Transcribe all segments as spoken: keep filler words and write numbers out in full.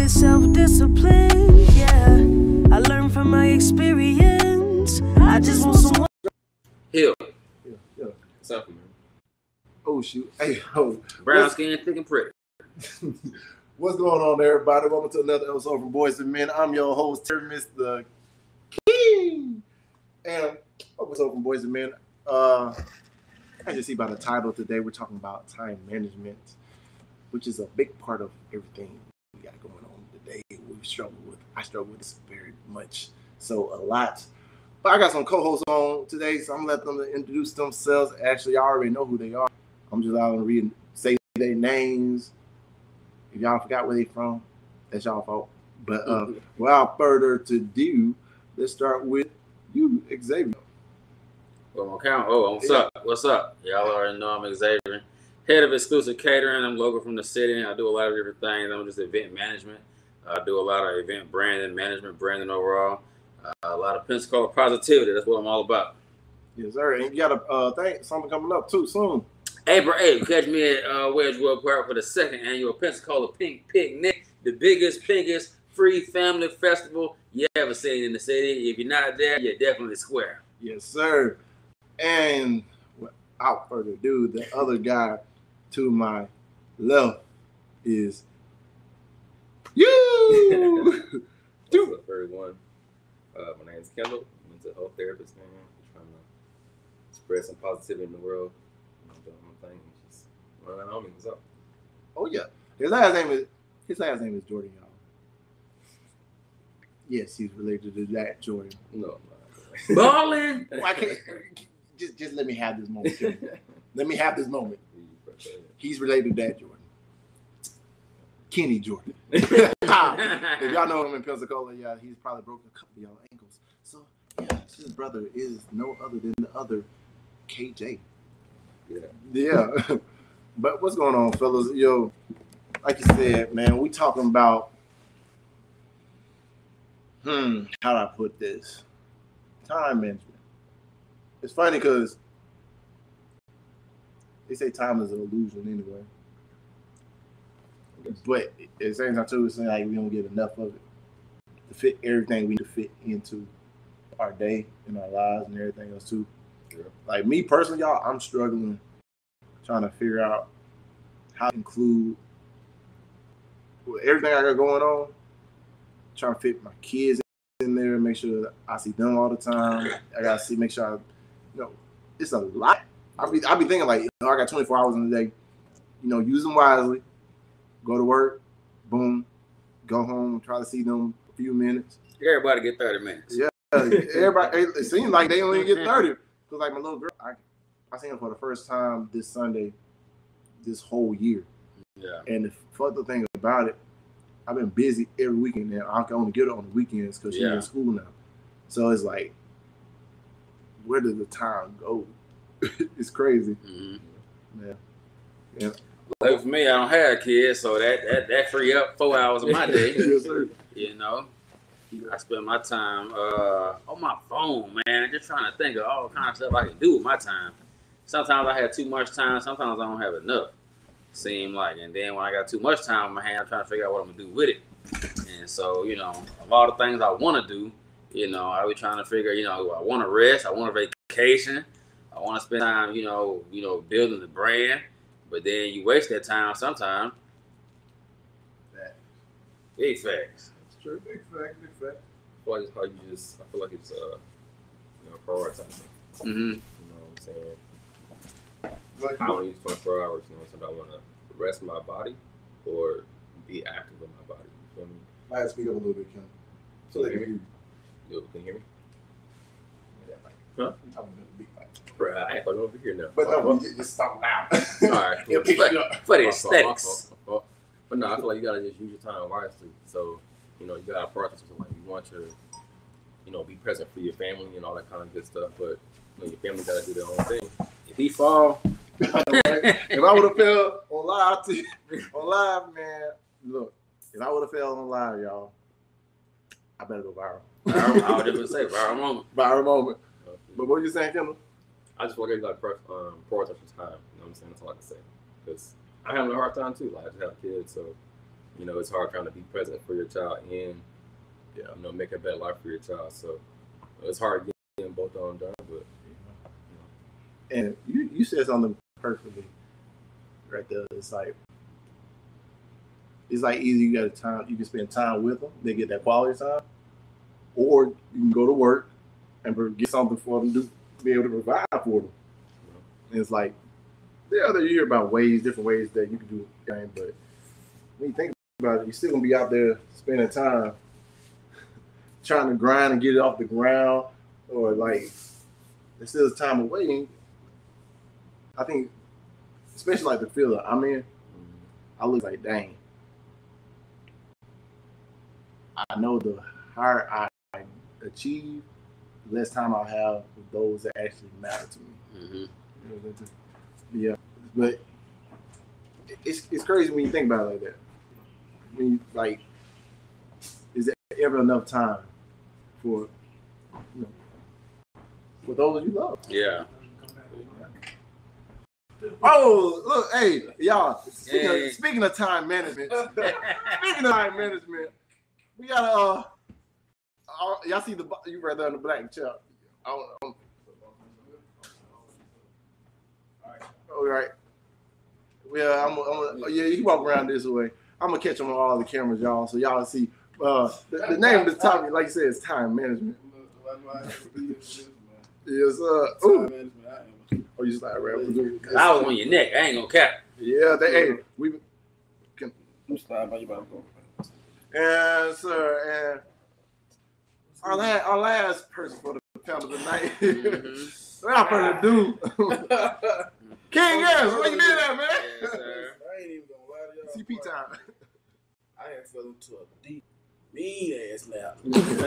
is self-discipline, yeah. I learned from my experience. I just want someone. Hill. Yeah, yeah. What's up, man? Oh, shoot. Hey, oh. Brown skin, thick and pretty. What's going on, everybody? Welcome to another episode from Boys and Men. I'm your host, Mister King. And episode from Boys and Men. Uh, as you see by the title today, we're talking about time management, which is a big part of everything we got going on today. We struggle with, I struggle with this very much, so a lot. But I got some co-hosts on today, so I'm gonna let them introduce themselves. Actually, I already know who they are. I'm just out and read, say their names. If y'all forgot where they from, that's y'all fault. But uh, without further ado, let's start with you, Xavier. Well, my count. Oh, what's yeah. up? What's up? Y'all already know I'm Xavier, head of exclusive catering. I'm local from the city. I do a lot of different things. I'm just event management. I do a lot of event branding, management, branding overall. Uh, a lot of Pensacola positivity. That's what I'm all about. Yes, sir. And you got a uh, thing, something coming up too soon. Hey, bro, hey, catch me at uh, Wedgewood Park for the second annual Pensacola Pink Picnic, the biggest, pinkest free family festival you ever seen in the city. If you're not there, you're definitely square. Yes, sir. And without further ado, the other guy to my left is you. What's up, everyone? Uh, my name is Kendall. I'm a mental health therapist, man. I'm trying to spread some positivity in the world. I'm doing my thing. Just run on me. What's up? Oh yeah, his last name is his last name is Jordan, y'all. Yes, he's related to that Jordan. No, Ballin'. Why can't just just let me have this moment? Let me have this moment. He's related to that Jordan. Kenny Jordan. If y'all know him in Pensacola, yeah, he's probably broken a couple of y'all ankles. So yeah, his brother is no other than the other K J. Yeah. Yeah. But what's going on, fellas? Yo, like you said, man, we talking about hmm, how do I put this? Time management. It's funny because they say time is an illusion anyway. But at the same time, too, it's like we don't get enough of it to fit everything we need to fit into our day and our lives and everything else, too. Yeah. Like me personally, y'all, I'm struggling trying to figure out how to include everything I got going on, trying to fit my kids in there, make sure that I see them all the time. I got to see, make sure I, you know, it's a lot. I be, I be thinking like, you know, I got twenty-four hours in the day, you know, use them wisely. Go to work, boom, go home, try to see them a few minutes. Everybody get thirty minutes. Yeah, everybody. It seems like they only get thirty. Because like my little girl, I, I seen her for the first time this Sunday, this whole year. Yeah. And the further thing about it, I've been busy every weekend now. I can only get her on the weekends because she's yeah. in school now. So it's like, where does the time go? It's crazy. Mm-hmm. Yeah. Yeah. Like for me, I don't have kids, so that that, that free up four hours of my day. Yes, sir. You know, I spend my time uh, on my phone, man, just trying to think of all kind of stuff I can do with my time. Sometimes I have too much time. Sometimes I don't have enough. Seem like, and then when I got too much time in my hand, I'm trying to figure out what I'm gonna do with it. And so, you know, of all the things I want to do, you know, I be trying to figure, you know, I want to rest, I want a vacation, I want to spend time, you know, you know, building the brand. But then you waste that time sometimes. Big facts. It's true. Big fact. Big fact. I feel like it's how you just. I feel like it's uh, you know, prioritizing. Mm-hmm. You know what I'm saying? Like, I don't use twenty-four hours. You know, so I want to rest my body or be active with my body. You feel me? I had to speak up a little bit, Kim. So they can hear you. Yo, can you hear me? Huh? I'm gonna be like, Bro, I ain't over here now. but no, you just stop now. All right. It'll pick you up. For the aesthetics. But no, I feel like you gotta just use your time wisely. So, you know, you gotta prioritize something like you want your, you know, be present for your family and all that kind of good stuff. But you know, your family gotta do their own thing. If he fall, if I would have fell on live, on live, man, look, if I would have fell on live, y'all, I better go viral. viral I would just say viral moment. Viral moment. But what you saying, Kendall? I just want to like um, prioritize your time. You know what I'm saying? That's all I can say. Because I'm having a hard time too. Like I just have kids, so you know, it's hard trying to be present for your child and, Yeah. you know, make a better life for your child. So it's hard getting both of them done, but. And you, you said something perfectly right there. It's like it's like either you got a time you can spend time with them, they get that quality time, or you can go to work and get something for them to be able to provide for them. And it's like the other year about ways, different ways that you can do the game, but when you think about it, you're still gonna be out there spending time trying to grind and get it off the ground, or like there's still time of waiting. I think, especially like the field that I'm in, I look like, dang, I know the higher I achieve, the less time I'll have with those that actually matter to me. Mm-hmm. You know what I'm saying? Yeah, but it's it's crazy when you think about it like that. When you, like, is there ever enough time for, you know, for those you love? Yeah. Oh, look, hey, y'all. Speaking, Hey. Of, speaking of time management, speaking of time management, we got uh, uh y'all see the bo- you right there in the black chair. I don't, I don't, all right. Well, I'm, I'm oh, yeah, you walk around this way. I'm gonna catch them on all the cameras, y'all, so y'all see. Uh, the, the name of the topic, like you said, is time management. Yes, uh, ooh. Oh, you just like rap? I was on your neck. I ain't gonna cap. Yeah, they hey, we can. I'm sorry, but you about to go. And sir, and our last, our last person for the panel tonight. Mm-hmm. Without further ado, King Harris, what you did that, man? Yes, sir. I ain't even gonna lie to y'all. C P time. I had fell into a deep, mean ass nap.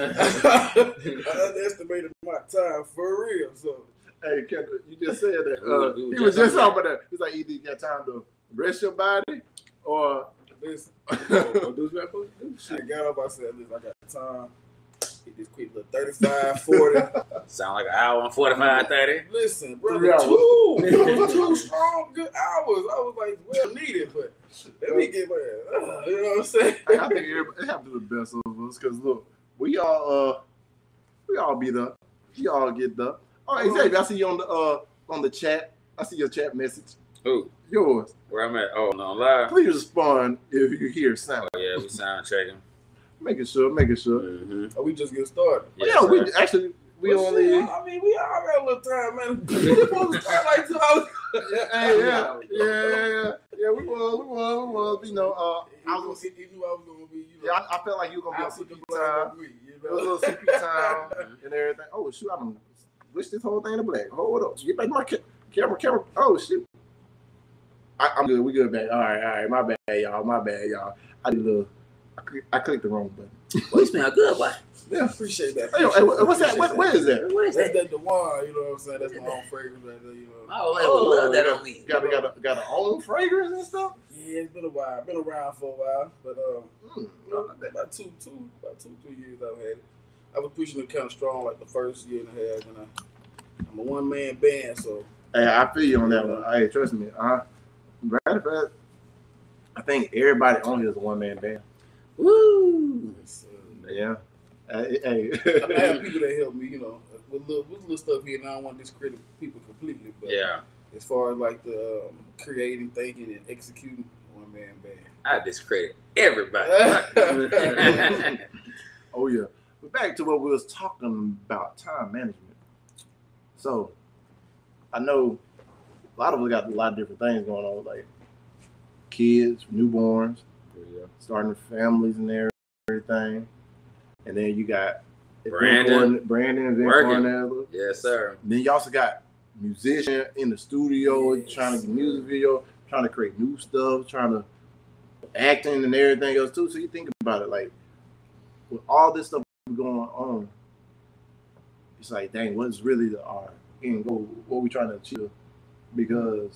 I underestimated my time for real. So Hey, Kendra, you just said that. Ooh, Uh, ooh, he was just just talking about that. He's like, either you got time to rest your body, or listen, oh, I got up. I said, listen, I got time. Hit this quick little thirty-five, forty. Sound like an hour and forty-five, thirty. Listen, brother, Three hours. two, two strong, good hours. I was like, well needed, but let me get my, uh, you know what I'm saying? I think everybody, it happened to the best of us. Because look, we all, uh, we all beat up. We all get up. Oh, Xavier, I see you on the uh on the chat. I see your chat message. Who? Yours. Where I'm at? Oh, no, live. Please respond if you hear sound. Oh, yeah, we sound checking. Making sure, making sure. Mm-hmm. Oh, we just get started. Yes, yeah, we sir. actually we Well, only. shit, I mean, we all got a little time, man. We supposed to start like two hours. Yeah, hey, yeah, yeah, yeah, yeah, yeah. We was, we was, we was. You know, uh, He, I knew, was. he, he knew I was gonna be. You Yeah, know, I, I felt like you were gonna be I on C put P the blame on time. me, you It was a know? little C P time and everything. Oh shoot, I'm switch this whole thing to black. Hold up, get back my ca- camera, camera. Oh shoot, I, I'm good. We good, back. All right, all right. My bad, y'all. My bad, y'all. I did a little. I, click, I clicked the wrong button. Well, you smell good, boy. Yeah. Appreciate that. Hey, hey, what's that? What, where is that? What is That's that? that Dewan, you know what I'm saying? That's my own fragrance right there, you know. Oh, I would love that on me. Got got a, got a own fragrance and stuff. Yeah, it's been a while. Been around for a while, but um, Mm, you know, about two, two, about two, three years I've had it. I was pushing it kind of strong like the first year and a half, and I, I'm a one man band, so Hey, I feel you on that one. Hey, trust me. Uh, matter of fact, I think everybody on here is a one man band. Woo! it's, uh, Yeah. Hey, hey. I mean, I have people that help me, you know, with little, with little stuff here. And I don't want to discredit people completely, but Yeah, as far as like the um, creating, thinking, and executing, one man band. I discredit everybody. Oh yeah. But back to what we was talking about, time management. So I know a lot of us got a lot of different things going on, like kids, newborns, Yeah. starting families and everything. And then you got Brandon. Brandon and Vince Working. Cornell. Yes, sir. Then you also got musician in the studio, Yes. trying to get music video, trying to create new stuff, trying to acting and everything else too. So you think about it, like with all this stuff going on, it's like, dang, what's really the our end goal? What we trying to achieve? Because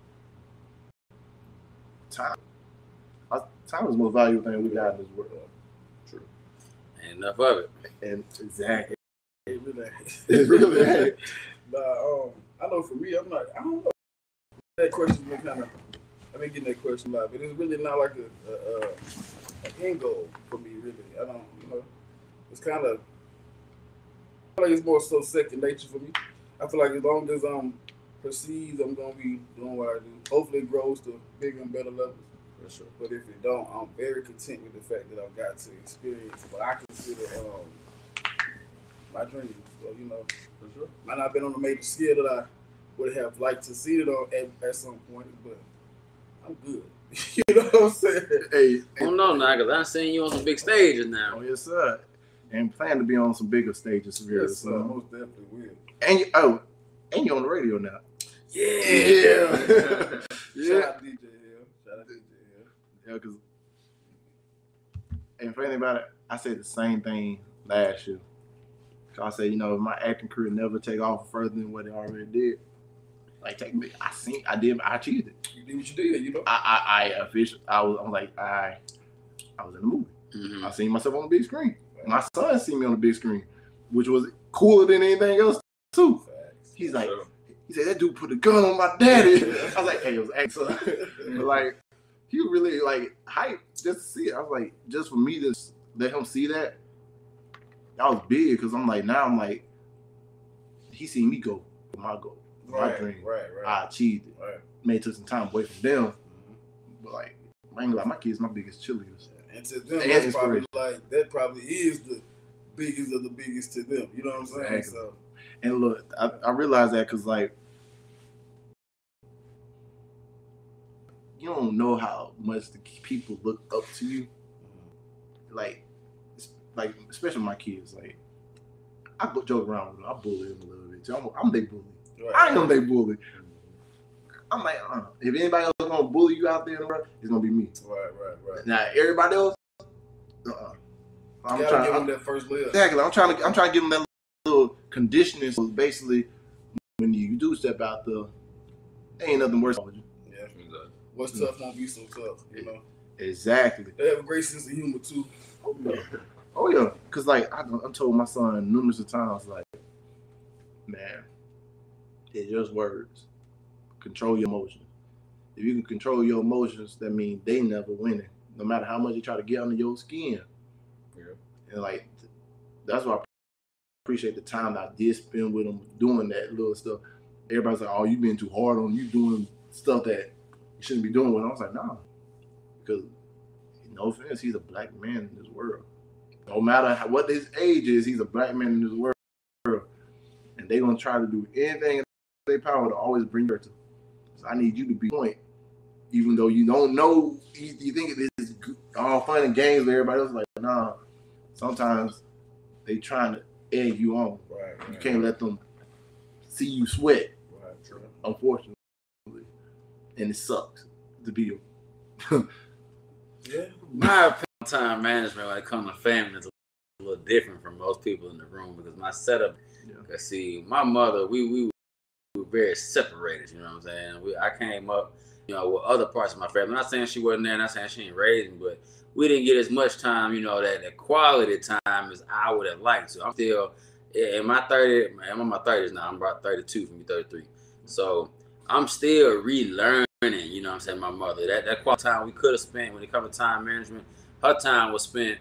time, our- time is the most valuable thing we got in this world. True. Ain't enough of it. And exactly, It really, it really ain't. But um, I know for me, I'm not. I don't know. That question's been kind of. I've been getting that question a lot, but it's really not like a, a, a an end goal for me, really. I don't, you know, it's kind of, I feel like it's more so second nature for me. I feel like as long as I'm perceived, I'm going to be doing what I do. Hopefully it grows to bigger and better levels. For sure. But if it don't, I'm very content with the fact that I've got to experience what I consider um, my dreams. So, you know, For sure. might not have been on a major scale that I would have liked to see it on at, at some point, but I'm good. You know what I'm saying? Hey, I don't know now, because I've seen you on some big stages now. oh yes, sir. And plan to be on some bigger stages very Yes, sir. soon. Most definitely will. And you, oh, and you're on the radio now. Yeah. Yeah. Shout out to D J Hill. Shout out to D J Hill. Yeah, because and for anything about it, I said the same thing last year. I said, you know, if my acting career never take off further than what it already did, like take me, I seen, I did, I achieved it. You did what you did, you know. I, I, I officially, I was, I'm like, I, I was in the movie. Mm-hmm. I seen myself on the big screen. My son seen me on the big screen, which was cooler than anything else too. Facts. He's like, Sure. he said that dude put a gun on my daddy. I was like, hey, it was acting. But like, he really like hype just to see it. I was like, just for me to let him see that, that was big because I'm like, now I'm like, he seen me go for my goal, for my Right, dream. right, right. I achieved it. Right. May took some time away from them, Mm-hmm. but like, I ain't gonna lie, my kids, my biggest cheerleaders. And to them, And that's probably inspiration. like that probably is the biggest of the biggest to them. You know what I'm saying? Exactly. So And look, I, I realize that because like, you don't know how much the people look up to you. Like, it's- like especially my kids. Like, I go joke around with them. I bully them a little bit. too. I'm, I'm their bully. right. I ain't gonna they bully. I'm like, uh, if anybody else is gonna bully you out there in the world, it's gonna be me. Right, right, right. Now everybody else, uh-uh. I'm You gotta trying. give them I'm, that first layer. exactly. I'm trying to. I'm trying to give them that little conditioning. So basically, when you do step out there, there ain't nothing worse. Yeah. Exactly. What's tough won't be so tough. You know. Exactly. They have a great sense of humor too. Oh yeah, cause like I, I told my son numerous of times, like, man, it's just words. Control your emotions. If you can control your emotions, that means they never winning. No matter how much you try to get under your skin. Yeah. And like, that's why I appreciate the time that I did spend with him doing that little stuff. Everybody's like, "Oh, you being too hard on him. You doing stuff that you shouldn't be doing." With him. I was like, "Nah," because no offense, he's a black man in this world. No matter how, what his age is, he's a black man in this world, and they're gonna try to do anything in their power to always bring her to. So I need you to be point, even though you don't know. You, you think it is all fun and games, but everybody else is like, nah. Sometimes they trying to egg you on. Right. right. You can't let them see you sweat. Right. True. Unfortunately, and it sucks to be. Yeah. My opinion on time management when it comes to family is a little different from most people in the room because my setup, Yeah. cause see, my mother, we we were very separated. You know what I'm saying? We I came up, you know, with other parts of my family. I'm not saying she wasn't there, not saying she ain't raised me, but we didn't get as much time, you know, that, that quality time as I would have liked to. I'm still in my thirties, I'm in my thirties now. I'm about thirty-two from thirty-three. So I'm still relearning, you know what I'm saying, my mother. That that quality time we could have spent when it comes to time management, her time was spent,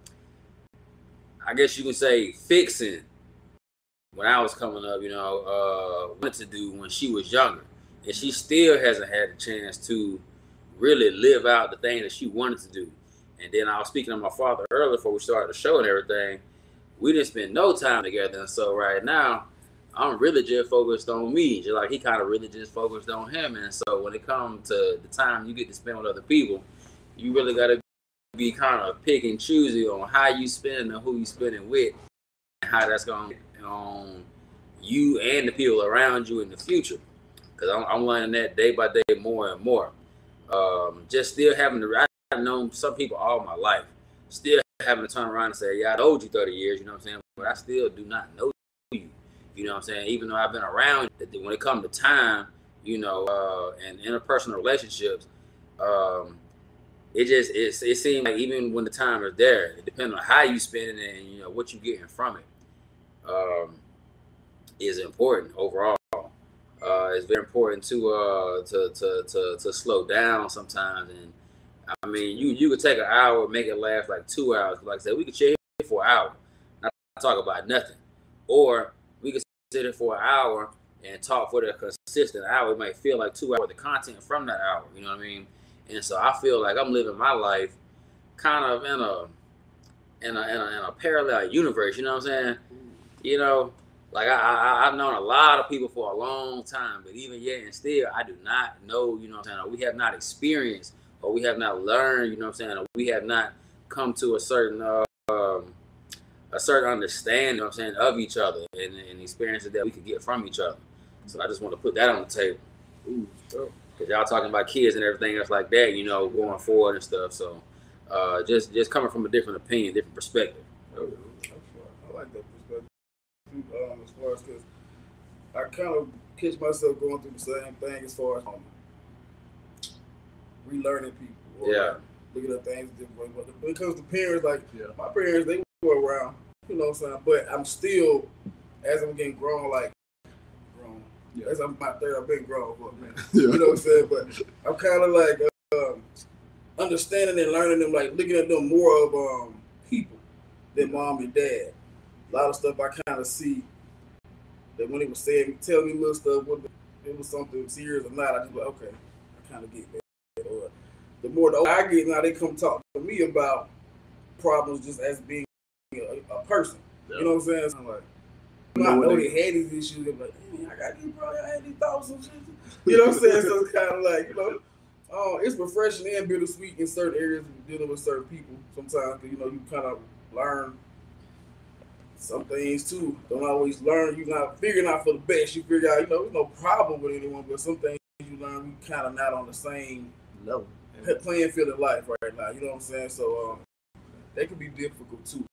I guess you can say, fixing when I was coming up, you know, uh, what to do when she was younger. And she still hasn't had the chance to really live out the thing that she wanted to do. And then I was speaking to my father earlier before we started the show and everything. We didn't spend no time together. And so right now, I'm really just focused on me. Just like he kind of really just focused on him. And so when it comes to the time you get to spend with other people, you really got to be kind of pick and choosy on how you spend and who you spending with and how that's going to on you and the people around you in the future. Because I'm, I'm learning that day by day more and more. Um, just still having to, I've known some people all my life, still having to turn around and say, yeah, I told you thirty years, you know what I'm saying? But I still do not know you, you know what I'm saying? Even though I've been around, when it comes to time, you know, uh, and interpersonal relationships, um, it just, it, it seems like even when the time is there, it depends on how you spend it and, you know, what you're getting from it, um, is important overall. Uh, it's very important to, uh, to, to, to, to slow down sometimes and I mean, you you could take an hour, make it last like two hours. Like I said, we could chill here for an hour, not talk about nothing, or we could sit here for an hour and talk for the consistent hour. It might feel like two hours. The content from that hour, you know what I mean? And so I feel like I'm living my life kind of in a in a in a, in a parallel universe. You know what I'm saying? You know, like I, I I've known a lot of people for a long time, but even yet and still, I do not know. You know what I'm saying? Or we have not experienced, or we have not learned. You know what I'm saying? Or we have not come to a certain uh, um, a certain understanding. You know what I'm saying, of each other and, and experiences that we could get from each other. So I just want to put that on the table. Ooh, so. Cause y'all talking about kids and everything else like that, you know, going forward and stuff. So, uh, just just coming from a different opinion, different perspective. I like that perspective. Um, as far as because I kind of catch myself going through the same thing as far as um, relearning people. Or Yeah. Looking at things different. But when it comes to parents, like Yeah. my parents, they were around. You know what I'm saying? But I'm still, as I'm getting grown, like. Yeah. As I'm my third, I've been grown for a minute. Yeah. You know what I'm saying? But I'm kind of like um, understanding and learning them, like looking at them more of um, people than mom and dad. A lot of stuff I kind of see that when they were saying, tell me little stuff, whether it was something serious or not, I just like, okay, I kind of get that. Or the more the older I get now, they come talk to me about problems just as being a, a person. Yeah. You know what I'm saying? So I'm like, I know they had these issues. They're like, hey, I got these, bro. I had these thoughts and shit. You know what I'm saying? So it's kind of like, you know, oh, it's refreshing and bittersweet in certain areas dealing with certain people. Sometimes, you know, you kind of learn some things too. Don't always learn. You're not figuring out for the best. You figure out, you know, there's no problem with anyone, but some things you learn, we kind of not on the same No. playing field in life right now. You know what I'm saying? So um, they can be difficult too.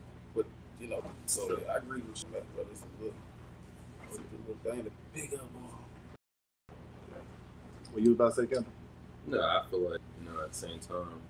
You know, so Sure. yeah, I agree with you, man. But it's a little, it's a little thing to pick up on. What you was about to say, Kevin? No, I feel like, you know, at the same time,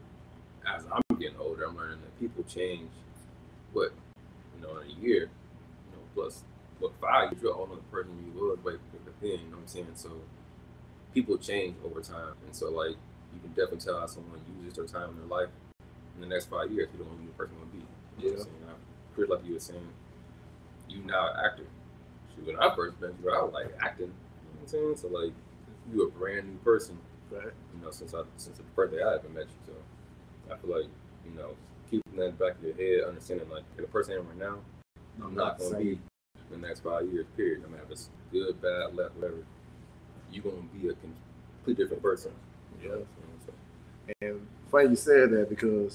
as I'm getting older, I'm learning that people change. But, you know, in a year, you know, plus, what, five years, you're all another person you was way back then, you know what I'm saying? So, people change over time. And so, like, you can definitely tell how someone uses their time in their life in the next five years, you don't know who the person will be. You know what I'm saying? Chris, like you were saying, you now an actor. Shoot, when I first met you, I was like acting. You know what I'm saying? So like, you a brand new person. Right. You know, since I since the first day I ever met you. So I feel like, you know, keeping that in the back of your head, understanding like the person I am right now, I'm not gonna be in the next five years. Period. No matter if it's good, bad, left, whatever. You're gonna be a completely different person. You know? So, And funny you said that because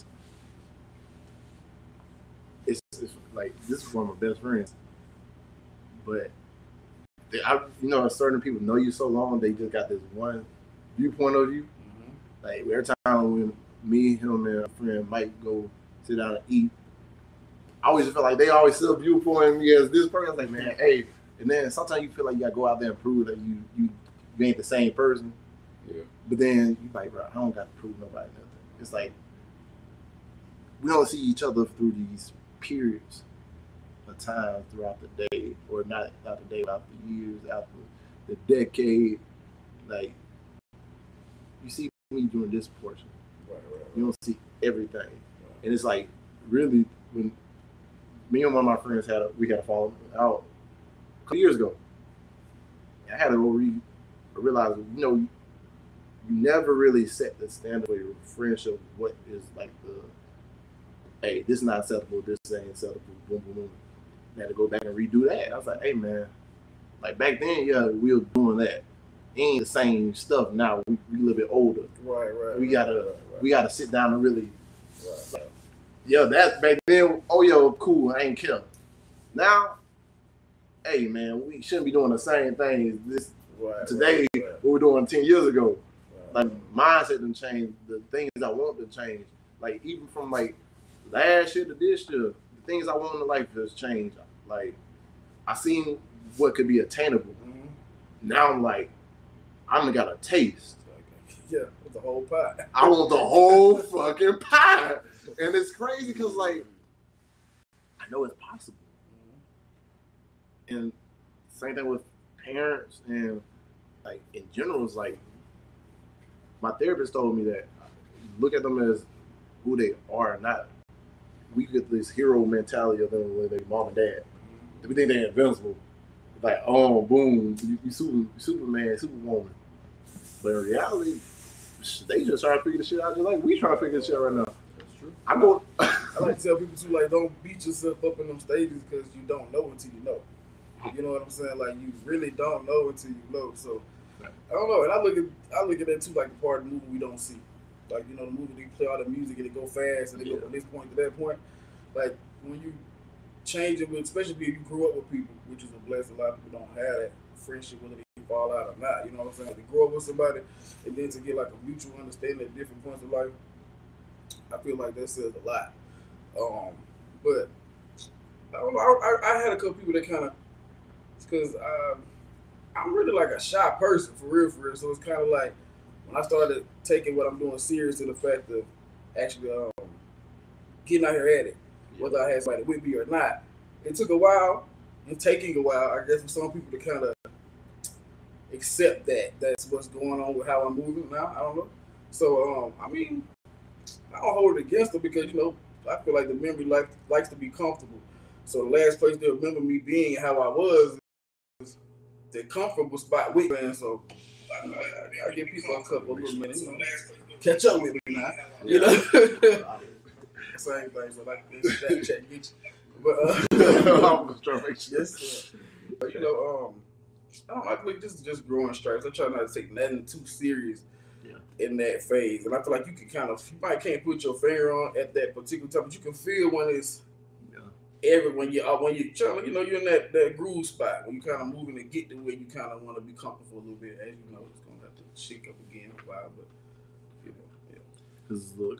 it's, it's like this is one of my best friends, but they, I, you know, certain people know you so long they just got this one viewpoint of you. Mm-hmm. Like every time when me, him, and a friend might go sit down and eat, I always feel like they always still viewpoint me as this person. I was like, man, hey, and then sometimes you feel like you gotta go out there and prove that you you, you ain't the same person. yeah. But then you like, bro, I don't got to prove nobody nothing. It's like we don't see each other through these periods of time throughout the day, or not out the day, out the years, out the, the decade. Like you see me doing this portion, Right, right, right. you don't see everything, and it's like really when me and one of my friends had a, we had a fall out a couple years ago. I had to re realize, you know, you never really set the standard for your friendship. What is like the, hey, this is not acceptable, this ain't acceptable, boom, boom, boom. I had to go back and redo that. I was like, hey, man, like back then, yeah, we were doing that. It ain't the same stuff now. We, we a little bit older. Right, right. We gotta, right, right. we gotta sit down and really, Right. like, yo, that back then, oh, yo, cool, I ain't kill. Now, hey, man, we shouldn't be doing the same thing as this Right, today, right, right. what we're doing ten years ago. Right. Like mindset done changed, the things I want to change. Like even from like last year to this year, the things I want in life has changed. Like I seen what could be attainable. Mm-hmm. Now I'm like, I done got a taste. Yeah, it's the whole pie. I want the whole fucking pie. And it's crazy because like I know it's possible. And same thing with parents and like in general, it's like my therapist told me that look at them as who they are, not we get this hero mentality of them when they mom and dad. We think they're invincible. Like, oh, boom, you, you super, Superman, Superwoman. But in reality, they just trying to figure the shit out just like we trying to figure the shit right now. That's true. I go. I like to tell people too, like, don't beat yourself up in them stages because you don't know until you know. You know what I'm saying? Like, you really don't know until you know. So I don't know. And I look at I look at that too, like the part of the movie we don't see. Like, you know, the movie they play all the music and it go fast and they Yeah. go from this point to that point. Like, when you change it with, especially if you grew up with people, which is a blessing. A lot of people don't have that friendship, whether they fall out or not. You know what I'm saying? Like, to grow up with somebody and then to get like a mutual understanding at different points of life, I feel like that says a lot. Um, but I don't know. I, I, I had a couple people that kind of, because um, I'm really like a shy person for real, for real. So it's kind of like when I started taking what I'm doing serious to the fact of actually um, getting out here at it, whether I had somebody with me or not. It took a while, and taking a while, I guess, for some people to kind of accept that that's what's going on with how I'm moving now. I don't know. So, um, I mean, I don't hold it against them because, you know, I feel like the memory like, likes to be comfortable. So the last place they remember me being how I was is the comfortable spot with me. So I, I, I give people a couple of little minutes, you know, catch up with me now. You know? Same thing, so like this Snapchat get you. But uh, I'm trying to make sure. yes, sir. But you know, um, I don't like like just just growing stripes. I try not to take nothing too serious Yeah. in that phase, and I feel like you can kind of you might can't put your finger on at that particular time, but you can feel when it's Yeah. every when you uh, when you trying you know you're in that that groove spot when you kind of moving to get to where you kind of want to be comfortable a little bit. As you know, it's gonna have to shake up again in a while, but you know, yeah. Because look,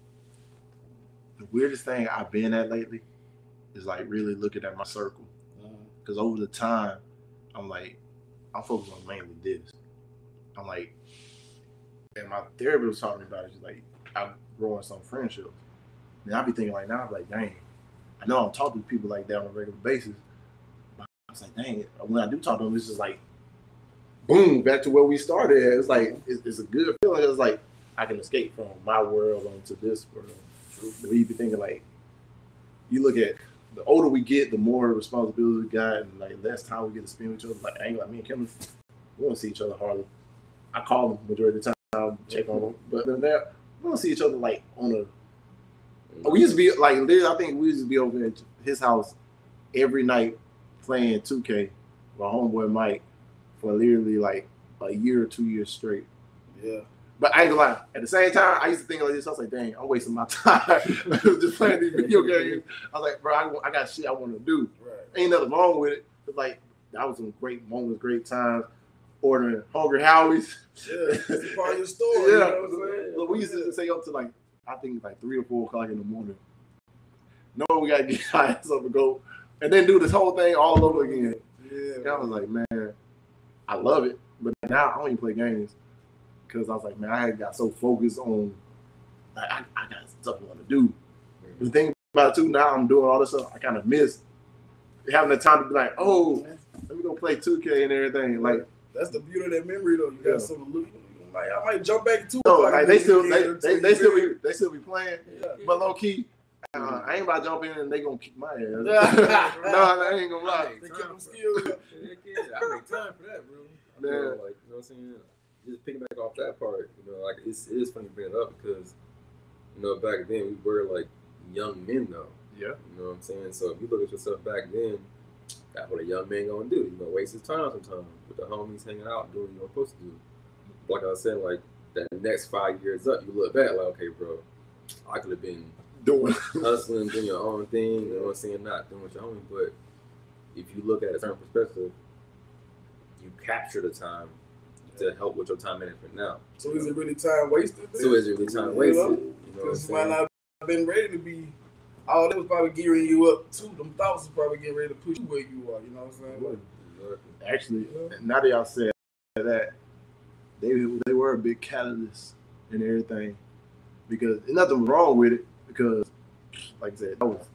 the weirdest thing I've been at lately is like really looking at my circle. Because over the time, I'm like, I'm focused on mainly this. I'm like, and my therapist was talking about it. She's like, I'm growing some friendships. And I be thinking like now, I'm like, dang, I know I don't talk to people like that on a regular basis. But I was like, dang, when I do talk to them, it's just like, boom, back to where we started. It's like, it's, it's a good feeling. It's like I can escape from my world onto this world. But you be thinking like, you look at the older we get, the more responsibility we got, and like less time we get to spend with each other. Like, I ain't like me and Kim, we don't see each other hardly. I call them majority of the time, check on them, but then that we don't see each other like on a. We used to be like, I think we used to be over at his house every night playing two K with our homeboy Mike for literally like a year or two years straight. Yeah. But I ain't gonna lie. At the same time, I used to think like this. I was like, dang, I'm wasting my time just playing these video games. I was like, bro, I, I got shit I want to do. Right. Ain't nothing wrong with it. But like, that was some great moments, great times. Ordering Hungry Howie's. Yeah, it's part of your story. Yeah. You know what I'm saying? Look, we used to stay up to like, I think like three or four o'clock in the morning. Knowing we got to get our ass up and go. And then do this whole thing all over again. Yeah. And I was like, man, I love it. But now I don't even play games. Because I was like, man, I had got so focused on, like, I, I got stuff I want to do. Mm-hmm. The thing about it too, now I'm doing all this stuff, I kind of miss having the time to be like, oh, let me go play two K and everything. Like, that's the beauty of that memory, though. You got Yeah. something to look. Like, I might jump back to no, like they still, they, they, they still be, they still be playing, Yeah. but low key, uh, I ain't about to jump in and they gonna kick my ass. no, I ain't gonna lie. They keep them skills. I make time for that, bro. I Yeah. feel like, you know what I'm saying? Just picking back off that part, you know, like it's it is funny to bring it up because, you know, back then we were like young men though. Yeah. You know what I'm saying? So if you look at yourself back then, that's what a young man gonna do. You know, waste his time sometimes with the homies hanging out, doing what you're supposed to do. Like I said, like that next five years up, you look back like, okay, bro, I could have been Doing. hustling, doing your own thing, you know what I'm saying, not doing what your homie, but if you look at a certain perspective, you capture the time to help with your time management now. So is it really time wasted? So is it really time wasted? You know what I'm Because you might saying? not have been ready to be. All that was probably gearing you up too. Them thoughts was probably getting ready to push you where you are. You know what I'm saying? Like, Actually, now that y'all said that, they they were a big catalyst and everything, because there's nothing wrong with it. Because, like I said, that was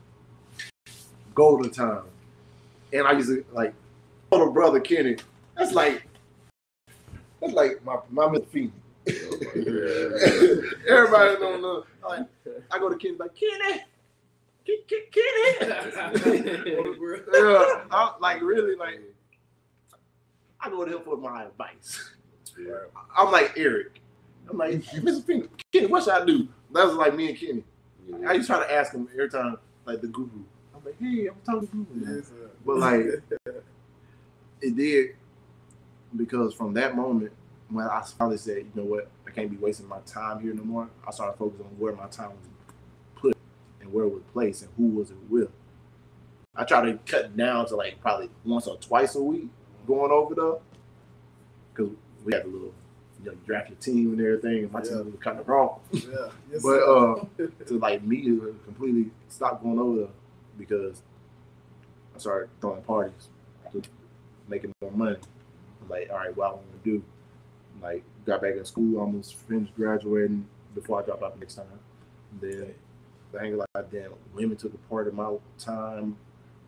golden time, and I used to like older brother Kenny. That's like that's like my my Mister Feeny. Everybody don't know. Like, I go to Kenny, like, Kenny, Kenny, Kenny. Yeah, I'm like, really, like, I go to him for my advice. I'm like Eric. I'm like, Mister Finger, Kenny, what should I do? That was like me and Kenny. I used to try to ask him every time, like the guru. I'm like, hey, I'm talking to Guru. Yes, but like, it did, because from that moment, when I finally said, you know what, I can't be wasting my time here no more, I started focusing on where my time was put and where it was placed and who was it with. I try to cut down to like probably once or twice a week going over there, because we had a little, you know, drafted team and everything, and my yeah. team was kind of wrong. Yeah. Yes, but uh, to like me to completely stop going over there, because I started throwing parties, making more money. I'm like, all right, what I want to do. Like, got back in school, almost finished graduating before I dropped out the next time. And then the thing like that, women took a part of my time,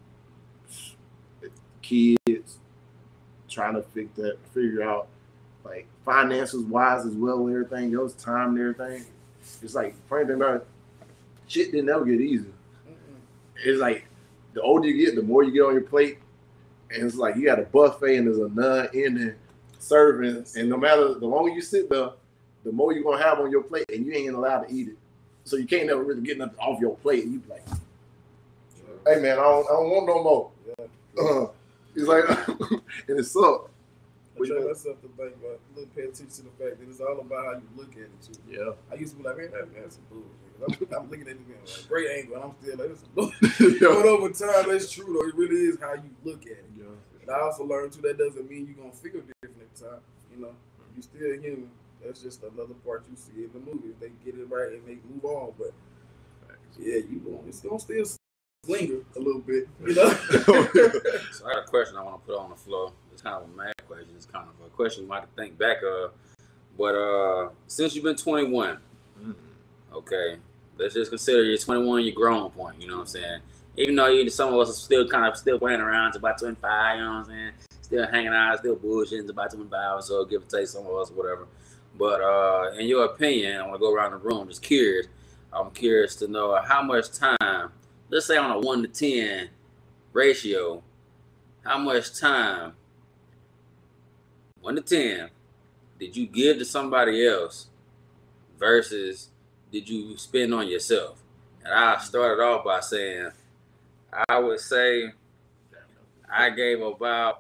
kids, trying to figure that, figure out like finances wise as well and everything else, time and everything. It's like, funny thing about it, shit didn't ever get easy. It's like the older you get, the more you get on your plate, and it's like you got a buffet and there's a non-ending serving, and no matter the longer you sit there, the more you're gonna have on your plate, and you ain't allowed to eat it. So you can't never really get nothing off your plate. And you be like, "Hey man, I don't, I don't want no more." Yeah. Uh, it's like, and it sucks. I try myself to think about, look, pay attention to the fact that it's all about how you look at it too. Yeah. I used to be like, man, that, that's some bullshit. I'm, I'm looking at it man, like great angle, and I'm still like, this is bullshit. But over time, that's true though. It really is how you look at it. Yeah. And I also learned too, that doesn't mean you're gonna feel different at the time. You know, you still human. That's just another part you see in the movie. If they get it right and they move on, but yeah, you going it's gonna still linger a little bit, you know. So I got a question I want to put on the floor. It's kind of a mad question. It's kind of a question you might think back of. But uh, since you've been twenty-one, mm-hmm. okay, let's just consider you're twenty-one, your grown point. You know what I'm saying? Even though you, some of us are still kind of still playing around to about twenty-five. You know what I'm saying? Still hanging out, still bullshitting to about twenty-five or so, give or take some of us, whatever. But uh, in your opinion, I want to go around the room. Just curious. I'm curious to know how much time, let's say on a one to ten ratio, how much time, one to ten, did you give to somebody else versus did you spend on yourself? And I started off by saying, I would say I gave about,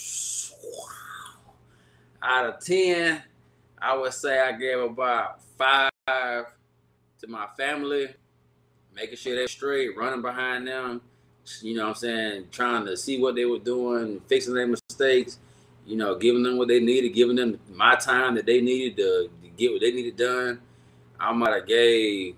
out of ten, I would say I gave about five to my family, making sure they're straight, running behind them, you know what I'm saying, trying to see what they were doing, fixing their mistakes, you know, giving them what they needed, giving them my time that they needed to, to get what they needed done. I might have gave,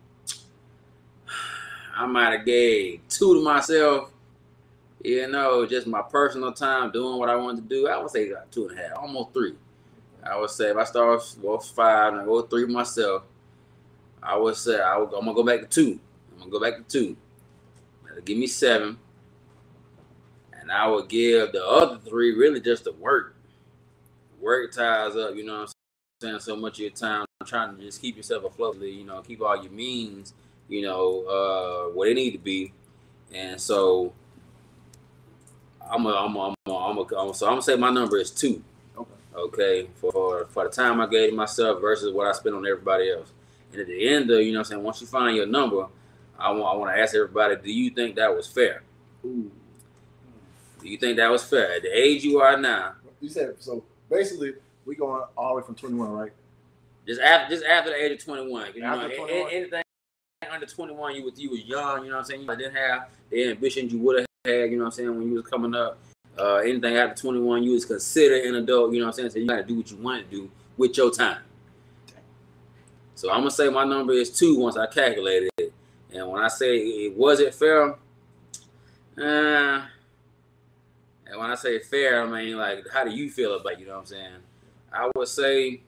I might have gave two to myself, you know, just my personal time, doing what I wanted to do. I would say like two and a half, almost three. I would say if I start with five and I go three myself, I would say I would, I'm gonna go back to two. I'm gonna go back to two. That'll give me seven, and I would give the other three really just the work. Work ties up, you know what I'm saying? So much of your time trying to just keep yourself afloat, you know, keep all your means, you know, uh, where they need to be, and so I'm a, I'm a, I'm a, I'm a, I'm a, so I'm gonna say my number is two. Okay, for for the time I gave to myself versus what I spent on everybody else. And at the end of, you know what I'm saying, once you find your number, I want I want to ask everybody, do you think that was fair? Ooh. Do you think that was fair? At the age you are now. You said, so basically, we going all the way from twenty-one, right? Just after just after the age of twenty-one. You know, anything under twenty-one, you was, you was young, you know what I'm saying? You didn't have the ambitions you would have had, you know what I'm saying, when you was coming up. Uh, anything after twenty-one, you was considered an adult, you know what I'm saying? So you got to do what you want to do with your time. So I'm going to say my number is two once I calculated it. And when I say it wasn't fair, uh, and when I say fair, I mean, like, how do you feel about it, you know what I'm saying? I would say,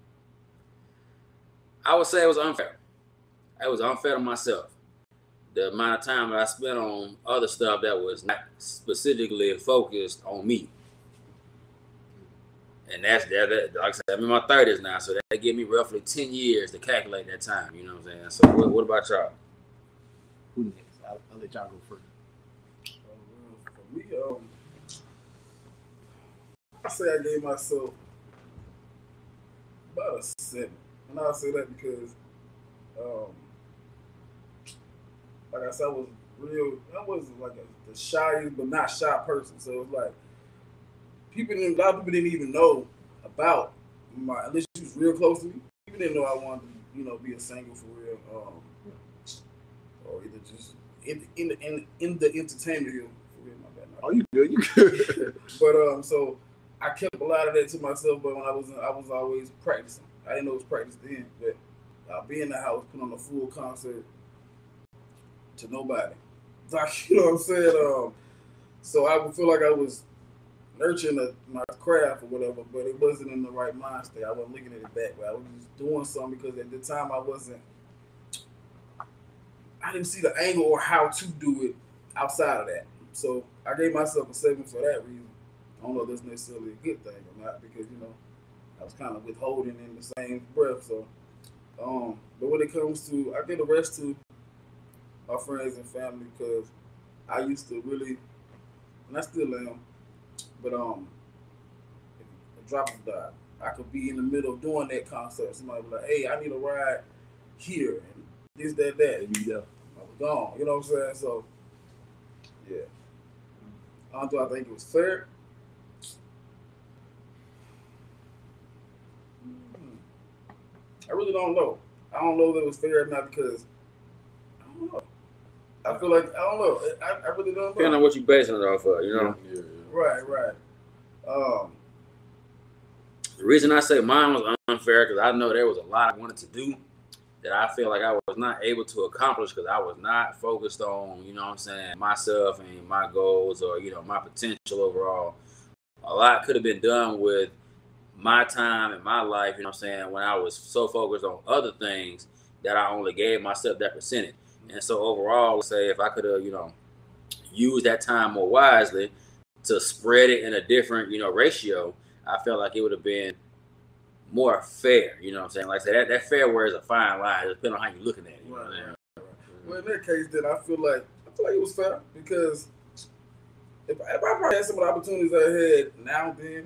I would say it was unfair. It was unfair to myself. The amount of time that I spent on other stuff that was not specifically focused on me. And that's that, that. Like I said, I'm in my thirties now, so that give me roughly ten years to calculate that time. You know what I'm saying? So what, what about y'all? Who next? I'll, I'll let y'all go first. Uh, for me, um, I say I gave myself about a seven, and I say that because, um, like I said, I was real. I wasn't like a, the shyest, but not shy person. So it's like people didn't. A lot of people didn't even know about my. At least she was real close to me. People didn't know I wanted to, you know, be a single for real, um, or either just in in the in, in the entertainment field. For real, my bad. Oh, you good? You good? But um, so I kept a lot of that to myself. But when I was in, I was always practicing. I didn't know it was practice then, but I'll be in the house, put on a full concert to nobody. Like, you know what I'm saying? Um, so I would feel like I was nurturing a, my craft or whatever, but it wasn't in the right mind state. I wasn't looking at it that way. I was just doing something because at the time I wasn't, I didn't see the angle or how to do it outside of that. So I gave myself a seven for that reason. I don't know if that's necessarily a good thing or not because, you know, I was kind of withholding in the same breath. So, um, but when it comes to, I give the rest to my friends and family because I used to really, and I still am, but um, if a drop of died, I could be in the middle of doing that concert. Somebody be like, "Hey, I need a ride here," and this, that, that. And you go, I was gone. You know what I'm saying? So, yeah. Although I think it was fair. I really don't know. I don't know if it was fair or not because I don't know. I feel like I don't know. I, I really don't know. Depending on what you basing it off of, you know. Yeah, yeah. Right, right. Um, The reason I say mine was unfair because I know there was a lot I wanted to do that I feel like I was not able to accomplish because I was not focused on, you know what I'm saying, myself and my goals or, you know, my potential overall. A lot could have been done with my time and my life, you know what I'm saying, when I was so focused on other things that I only gave myself that percentage. And so overall, let's say if I could have, you know, used that time more wisely to spread it in a different, you know, ratio, I felt like it would have been more fair, you know what I'm saying? Like I said, that, that fair word is a fine line, depending on how you're looking at it. You know what I'm saying? well, in that case, then I feel like I feel like it was fair because if, if I probably had some of the opportunities I had now, then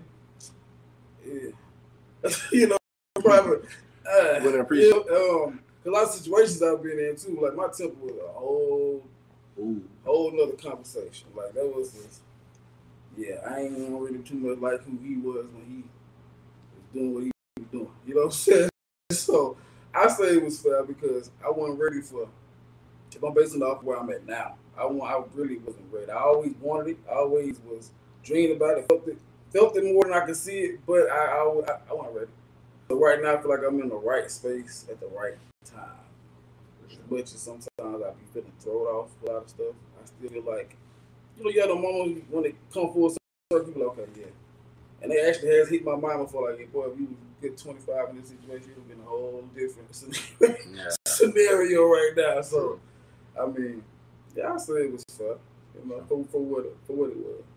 yeah, you know, probably uh, Wouldn't appreciate. yeah, um, a lot of situations I've been in too. Like my temper was a whole, Ooh. whole nother conversation. Like that was just, yeah, I ain't even really too much like who he was when he was doing what he was doing. You know what I'm saying? So I say it was fair because I wasn't ready for. If I'm basing it off where I'm at now, I want. I really wasn't ready. I always wanted it. I always was dreaming about it. Felt it. Felt it more than I could see it, but I I, I, I wasn't ready. So right now I feel like I'm in the right space at the right time. But just sometimes I be feeling thrown off a lot of stuff. I still feel like, you know, you have the moments when it come full circle, people like, okay, yeah. And they actually has hit my mind before, like, hey, boy, if you get twenty-five in this situation, you'll be in a whole different scenario, Yeah. scenario right now. So, I mean, yeah, I say it was fair, you know, for, for what it, for what it was.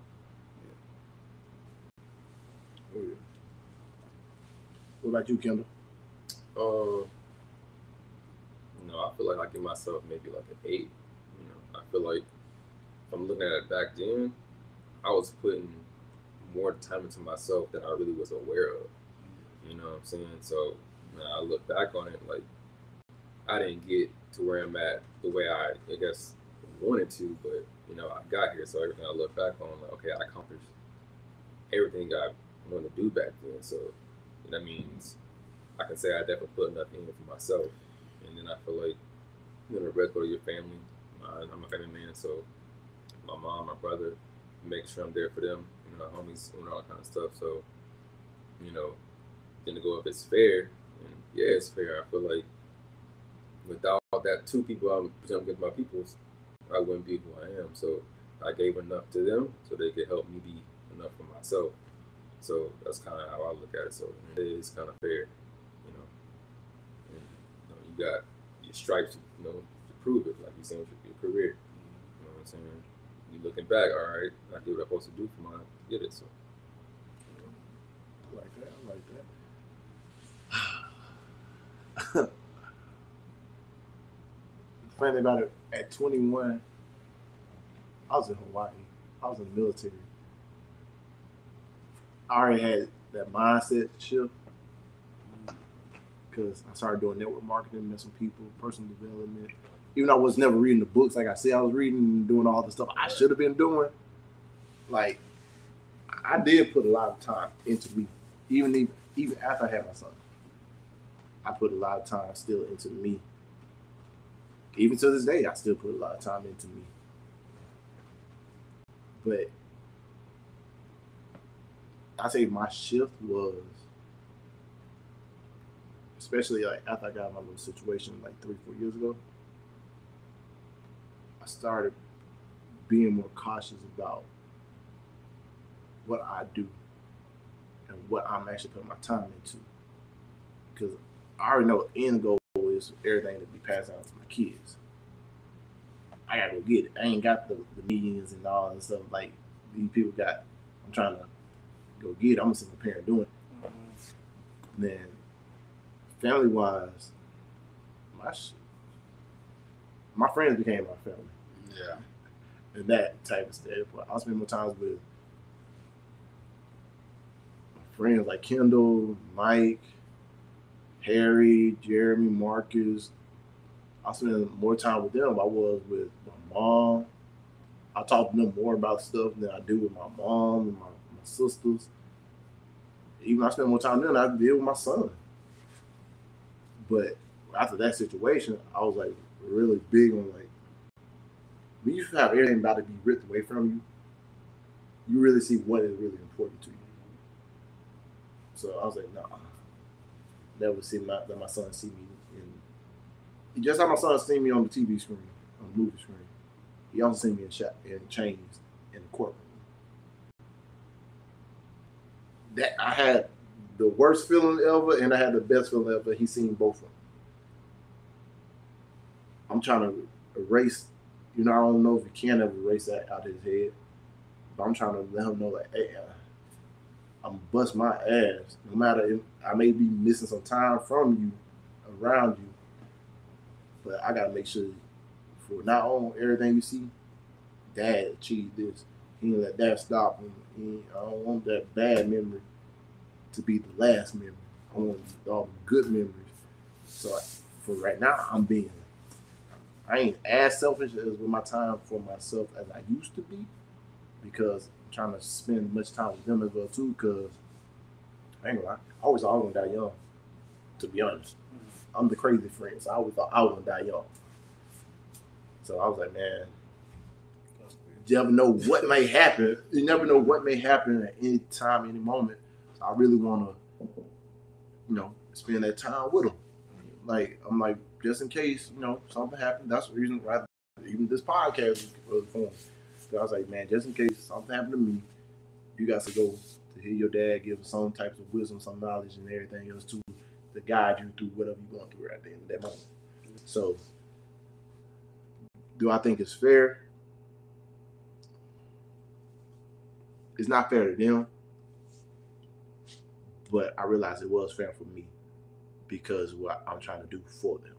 Oh, yeah. What about you, Kendall? Um, no, I feel like I give myself maybe like an eight. You know, I feel like if I'm looking at it back then, I was putting more time into myself than I really was aware of. You know what I'm saying? So when I look back on it, like I didn't get to where I'm at the way I, I guess, wanted to, but you know, I got here. So everything I look back on, like, okay, I accomplished everything I wanted to do back then. So that means I can say I definitely put enough in for myself. And then I feel like, you know, the rest go to your family. Uh, I'm a family man, so my mom, my brother, make sure I'm there for them, you know, homies, and all that kind of stuff. So, you know, then to go if it's fair, and yeah, it's fair. I feel like without that two people I'm presenting with my peoples, I wouldn't be who I am. So I gave enough to them so they could help me be enough for myself. So that's kind of how I look at it. So it is kind of fair, you know. And, you know, you got your stripes, you know, to prove it, like you saying with your career. You know what I'm saying? You looking back, all right, I did what I'm supposed to do for mine, get it. So. like that. I like that. The funny thing about it, at twenty-one, I was in Hawaii. I was in the military. I already had that mindset shift because I started doing network marketing, met some people, personal development. Even though I was never reading the books, like I said, I was reading and doing all the stuff I should have been doing. Like, I did put a lot of time into me. Even, even, even after I had my son, I put a lot of time still into me. Even to this day, I still put a lot of time into me. But I say my shift was, especially like after I got my little situation like three, four years ago, I started being more cautious about what I do and what I'm actually putting my time into. Because I already know the end goal is everything to be passed on to my kids. I gotta go get it. I ain't got the, the millions and all that stuff like these people got. I'm trying to go get it. I'm a single parent doing it. Mm-hmm. Then, family wise, my sh- my friends became my family. Yeah. And that type of stuff. I'll spend more time with my friends like Kendall, Mike, Harry, Jeremy, Marcus. I spend more time with them than I was with my mom. I talk to them more about stuff than I do with my mom and my, my sisters. Even I spend more time with them than I deal with my son. But after that situation, I was like really big on like, when you have everything about to be ripped away from you, you really see what is really important to you. So I was like, nah, never see my let my son see me in. Just how my son seen me on the T V screen, on the movie screen, he also seen me in shot in chains in the courtroom. That I had the worst feeling ever, and I had the best feeling ever. He seen both of them. I'm trying to erase. You know, I don't know if he can ever erase that out of his head, but I'm trying to let him know that, hey, I'm bust my ass. No matter if I may be missing some time from you, around you, but I gotta make sure for not on everything you see, Dad achieved this. He didn't let that stop him. He, I don't want that bad memory to be the last memory. I want all the good memories. So for right now, I'm being. I ain't as selfish as with my time for myself as I used to be, because I'm trying to spend much time with them as well too. Because I ain't gonna lie, I always thought I was gonna die young. To be honest, I'm the crazy friend, so I always thought I was gonna die young. So I was like, man, you never know what may happen. You never know what may happen at any time, any moment. So I really want to, you know, spend that time with them. Like I'm like, just in case, you know, something happened. That's the reason why even this podcast was formed. So I was like, man, just in case something happened to me, you got to go to hear your dad give some types of wisdom, some knowledge, and everything else to to guide you through whatever you're going through at the end of that moment. So, do I think it's fair? It's not fair to them, but I realized it was fair for me because of what I'm trying to do for them.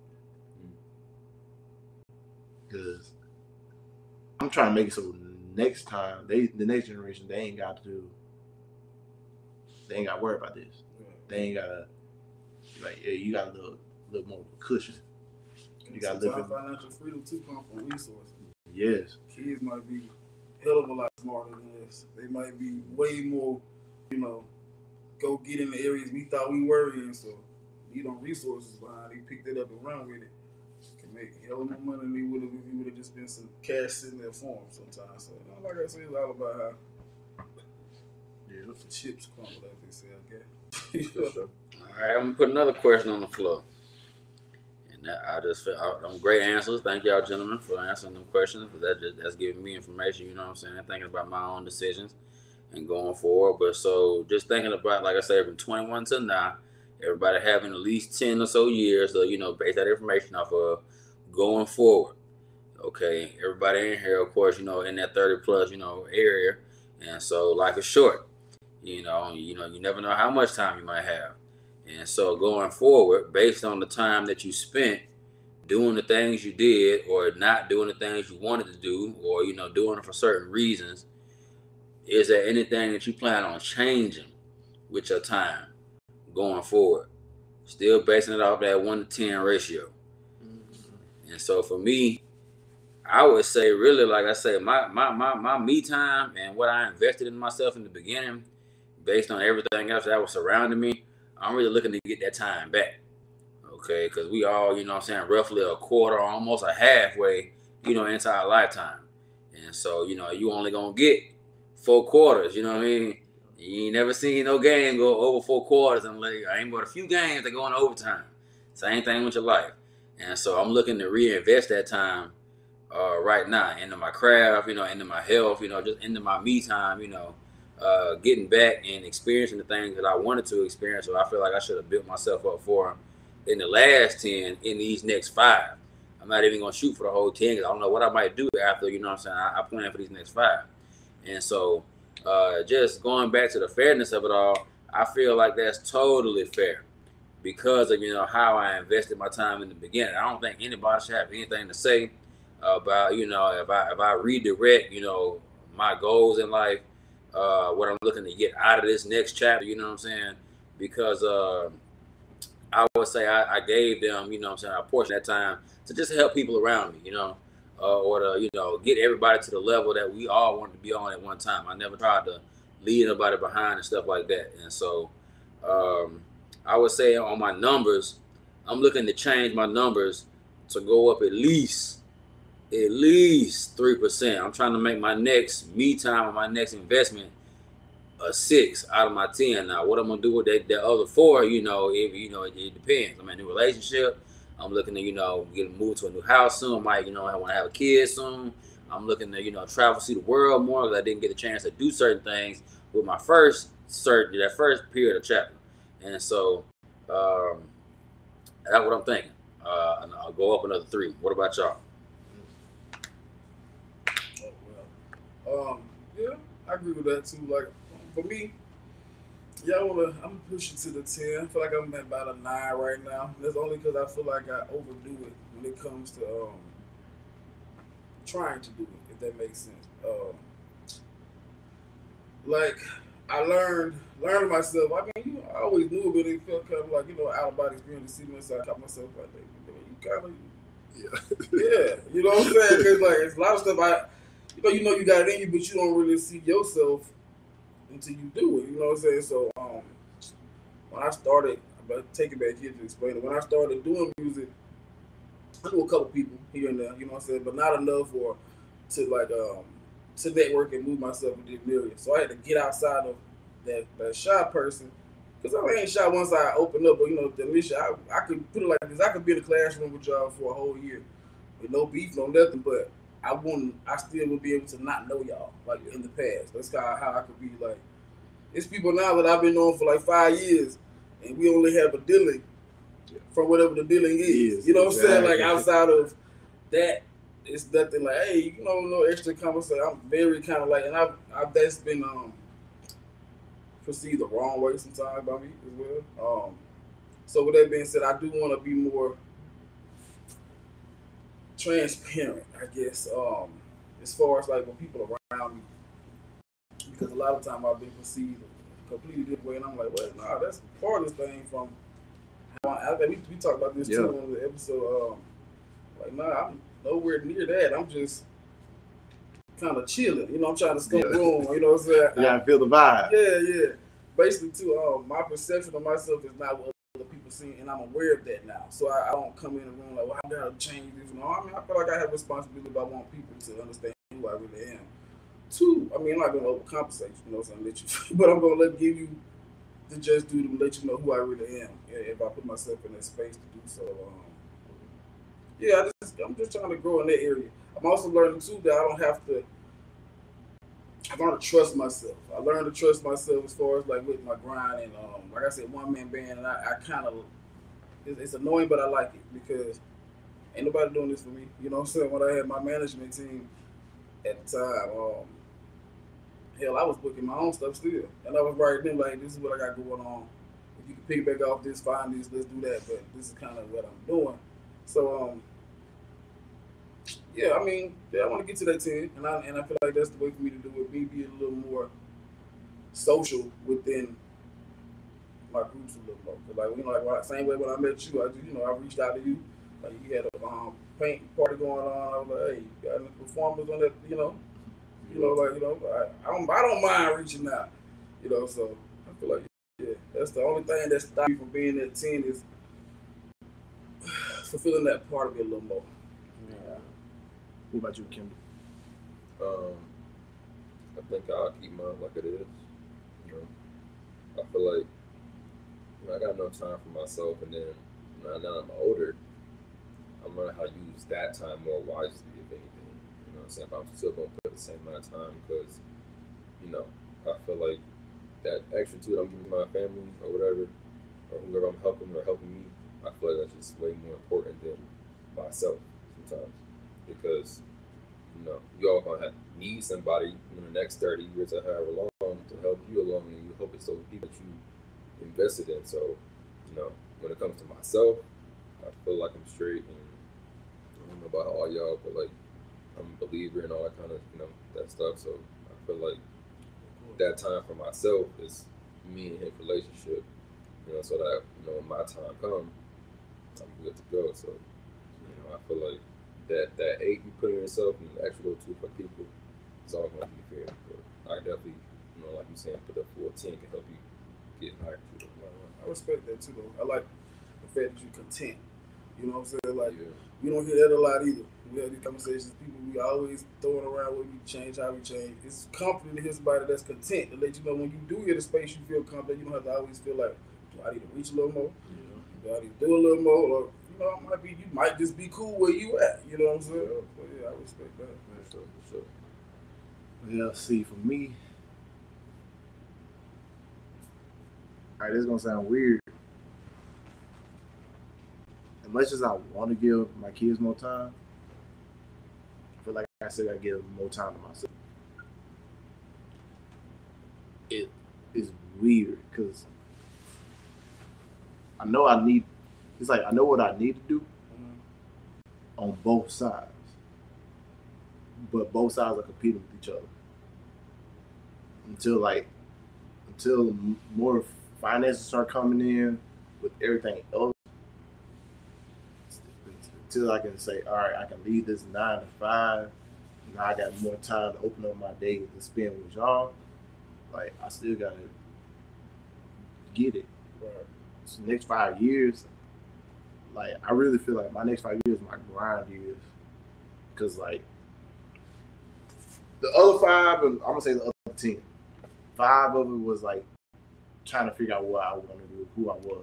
Because I'm trying to make it so next time, they the next generation, they ain't got to do, they ain't got to worry about this. They ain't got to, like, yeah, you got a little, little more cushion. You got to live in financial freedom too comes from resources. Yes. Kids might be hell of a lot smarter than us. They might be way more, you know, go get in the areas we thought we were in. So, you know, resources behind. They picked it up and run with it. Can make hell of more money than they would have if you would have just been some cash sitting there for them sometimes. So, you know, like I said, it's all about how yeah, the chips crumble, like they say, okay? For sure. All right, I'm going to put another question on the floor. And that, I just felt them great answers. Thank y'all, gentlemen, for answering them questions. That just, that's giving me information, you know what I'm saying? Thinking about my own decisions and going forward. But so just thinking about, like I said, from twenty-one to now, everybody having at least ten or so years to, you know, base that information off of going forward. Okay, everybody in here, of course, you know, in that thirty plus, you know, area. And so life is short. You know, you know, you never know how much time you might have. And so going forward, based on the time that you spent doing the things you did or not doing the things you wanted to do, or, you know, doing it for certain reasons, is there anything that you plan on changing with your time going forward? Still basing it off that one to ten ratio. Mm-hmm. And so for me, I would say really, like I say, my, my, my, my me time and what I invested in myself in the beginning, based on everything else that was surrounding me, I'm really looking to get that time back. Okay, because we all, you know what I'm saying, roughly a quarter, almost a halfway, you know, into our lifetime. And so, you know, you only going to get four quarters, you know what I mean? You ain't never seen no game go over four quarters. And like, I ain't but a few games that go in overtime. Same thing with your life. And so I'm looking to reinvest that time uh, right now into my craft, you know, into my health, you know, just into my me time, you know, uh, getting back and experiencing the things that I wanted to experience. So I feel like I should have built myself up for in the last ten, in these next five. I'm not even going to shoot for the whole ten because I don't know what I might do after, you know what I'm saying, I, I plan for these next five. And so uh, just going back to the fairness of it all, I feel like that's totally fair because of, you know, how I invested my time in the beginning. I don't think anybody should have anything to say about, you know, if I if I redirect, you know, my goals in life, uh, what I'm looking to get out of this next chapter, you know what I'm saying? Because uh, I would say I, I gave them, you know what I'm saying, a portion of that time to just help people around me, you know, uh, or to, you know, get everybody to the level that we all wanted to be on at one time. I never tried to leave anybody behind and stuff like that. And so um, I would say on my numbers, I'm looking to change my numbers to go up at least, at least three percent. I'm trying to make my next me time or my next investment a six out of my ten. Now, what I'm gonna do with that, the other four, you know, if you know, it, it depends. I'm in a new relationship. I'm looking to, you know, get moved to a new house soon. I might, you know, I want to have a kid soon. I'm looking to, you know, travel, see the world more because I didn't get a chance to do certain things with my first certain that first period of chapter. And so um, that's what I'm thinking. Uh, and I'll go up another three. What about y'all? Oh well, um, yeah, I agree with that too. Like for me, yeah, I wanna, I'm pushing to the ten. I feel like I'm at about a nine right now. That's only because I feel like I overdo it when it comes to um, trying to do it, if that makes sense. Um, like I learned, learned myself. I mean, you know, I always knew, but it felt kind of like, you know, out of body experience to see myself. I caught myself like, you kind of, yeah, yeah. You know what I'm saying? Because like it's a lot of stuff I, you know, you know, you got it in you, but you don't really see yourself until you do it, you know what I'm saying? So um, when I started, but take it back here to explain it. When I started doing music, I knew a couple people here and there, you know what I'm saying, but not enough for to like um to network and move myself into the area. So I had to get outside of that that shy person, because I ain't shy once I opened up. But you know, the mission, I, I could put it like this: I could be in the classroom with y'all for a whole year with no beef, no nothing, but I wouldn't, I still would be able to not know y'all, like in the past. That's kind of how I could be like, it's people now that I've been known for like five years, and we only have a dealing from whatever the dealing is. You know what I'm saying? Like outside of that, it's nothing like, hey, you know, no extra conversation. I'm very kind of like, and I've, I've that's been um perceived the wrong way sometimes by me as well. Um, so with that being said, I do want to be more transparent, I guess, um, as far as like when people around me, because a lot of time I've been perceived a completely different way, and I'm like, well, nah, that's the farthest thing from how I, I we, we talked about this yeah. too on the episode. Um, like, nah, I'm nowhere near that. I'm just kind of chilling, you know. I'm trying to scope yeah. room, you know what I'm saying? Yeah, I feel the vibe. Yeah, yeah. Basically, too, um, my perception of myself is not what other people see, and I'm aware of that now. So I, I don't come in the room like, well, I gotta change this. No, I mean, I feel like I have responsibility, but I want people to understand who I really am. Two, I mean, I'm not gonna overcompensate, you know, so I'm let you, but I'm gonna let give you the just do to let you know who I really am if I put myself in that space to do so. Um, yeah, I just, I'm just trying to grow in that area. I'm also learning too that I don't have to. I learned to trust myself. I learned to trust myself as far as like with my grind and um, like I said, one man band, and I, I kind of it's, it's annoying, but I like it because ain't nobody doing this for me. You know what I'm saying? When I had my management team at the time, um, hell, I was booking my own stuff still, and I was writing them like, this is what I got going on. If you can pick back off this, find this, let's do that. But this is kind of what I'm doing. So um, yeah, I mean, yeah, I want to get to that ten, and I and I feel like that's the way for me to do it. Me be a little more social within my groups a little more. Cause like you know, like when I, same way when I met you, I you know I reached out to you. Like you had a um, paint party going on. I was like, hey, you got any performers on that? You know, you know, like you know, I, I don't I don't mind reaching out. You know, so I feel like yeah, that's the only thing that stops me from being at ten is fulfilling that part of it a little more. Yeah. What about you, Kimber? Um, I think I'll keep mine like it is. You know, I feel like you know, I got no time for myself, and then you know, now I'm older, I'm learning how to use that time more wisely, if anything. You know what I'm saying? But I'm still gonna put the same amount of time because, you know, I feel like that extra two that I'm giving my family or whatever, or whoever I'm helping or helping me, I feel like that's just way more important than myself sometimes. Because, you know, you all gonna have need somebody in the next thirty years or however long to help you along, and you hope it's those people that you invested in. So, you know, when it comes to myself, I feel like I'm straight, and I don't know about all y'all, but like I'm a believer in all that kind of, you know, that stuff. So I feel like that time for myself is me and his relationship, you know, so that, you know, when my time comes, I'm good to go. So, you know, I feel like that that eight you put in yourself and the extra little two for people, it's all going to be fair. But I definitely, you know, like you saying, put up full ten can help you get higher. I respect that too, though. I like the fact that you're content. You know what I'm saying? Like, Yeah. we don't hear that a lot either. We have these conversations, people we always throwing around what we change, how we change. It's comforting to hear somebody that's content, to let you know when you do get a space, you feel confident. You don't have to always feel like, do I need to reach a little more? Yeah. Do I need to do a little more? Or, you know, it might be, you might just be cool where you at. You know what I'm saying? So, yeah, I respect that. For sure, for sure. Well, see, for me, all right, this is gonna sound weird. As much as I want to give my kids more time, I feel like I still gotta give more time to myself. It is weird because I know I need. It's like I know what I need to do Mm-hmm. on both sides, but both sides are competing with each other until like until m- more finances start coming in with everything else. Until I can say, all right, I can leave this nine to five. Now I got more time to open up my day to spend with y'all. Like I still gotta get it. Right. So next five years, like I really feel like my next five years, my grind years, because like the other five, and I'm gonna say the other ten, five of it was like trying to figure out what I want to do, who I was.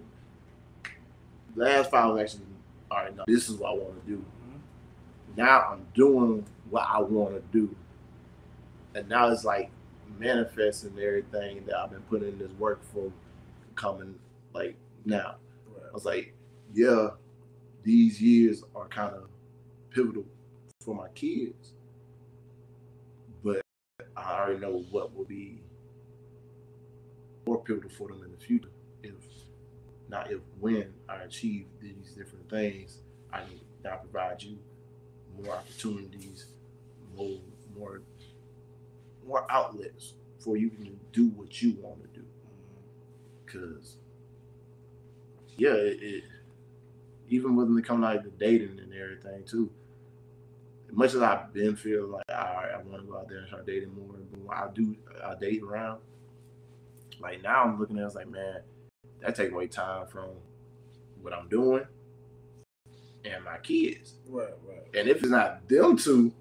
The last five was actually, all right, no, this is what I want to do. Mm-hmm. Now I'm doing what I want to do, and now it's like manifesting everything that I've been putting in this work for coming like now. Right. I was like, yeah, these years are kind of pivotal for my kids, but I already know what will be more pivotal for them in the future. If not if when I achieve these different things, I need now provide you more opportunities, more more more outlets for you to do what you want to do. Cause yeah, it, it even when it comes like the dating and everything too. As much as I've been feeling like, all right, I want to go out there and start dating more, but when I do, I date around. Like now, I'm looking at it as like, man, that takes away time from what I'm doing and my kids. Right, right. And if it's not them two,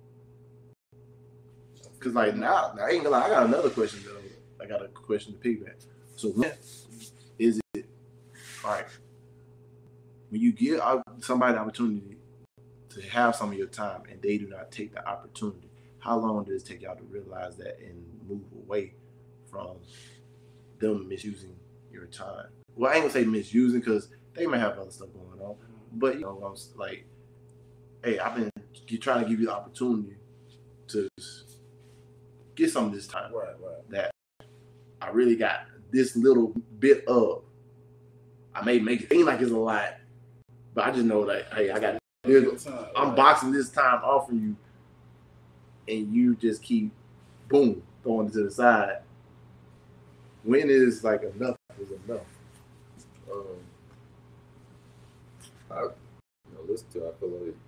because like now, I ain't gonna lie, I got another question though. I got a question to piggyback. So when is it all right when you give somebody the opportunity to have some of your time and they do not take the opportunity? How long does it take y'all to realize that and move away from them misusing your time? Well, I ain't gonna say misusing because they may have other stuff going on, but you know, I'm like, hey, I've been trying to give you the opportunity to get some of this time Right, right. that I really got this little bit of. I may make it seem like it's a lot, but I just know that, hey, I got this. I'm boxing this time off of you, and you just keep, boom, throwing it to the side. When is like enough is enough? Um, I, you know, listen to. I feel like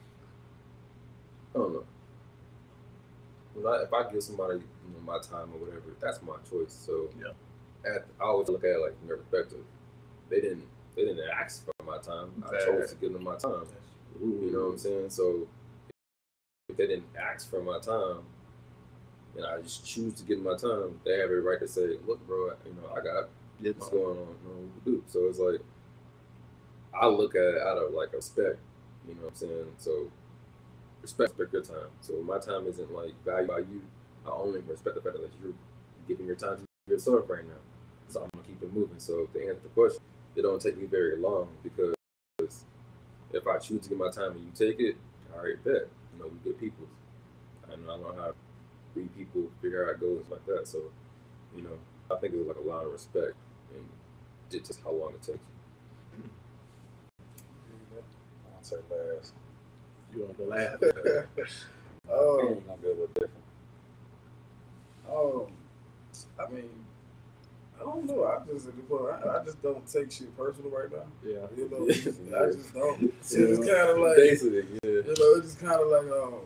I don't know. When I, if I give somebody, you know, my time or whatever, that's my choice. So yeah, at, I always look at it like from their perspective. They didn't, they didn't ask for my time. I chose to give them my time. You know what I'm saying? So if they didn't ask for my time, and I just choose to give them my time, they have every right to say, "Look, bro, you know, I got what's going on. You know, what to do." So it's like I look at it out of like respect. You know what I'm saying? So respect, respect your time. So my time isn't like valued by you. I only respect the fact that you're giving your time to yourself right now. So I'm gonna keep it moving. So to answer the question, it don't take me very long because if I choose to give my time and you take it, all right, bet. You know, we good people. I know I know how to read people, figure out goals like that. So, you know, I think it's like a lot of respect and just how long it takes. I'll say last. You want to go last? Oh, I'm gonna be a little different. um, I mean, I don't know. I just at the point, I, I just don't take shit personal right now. Yeah. You know, I just don't. Shit is kind of like, Basically, yeah. you know, it's just kind of like, um,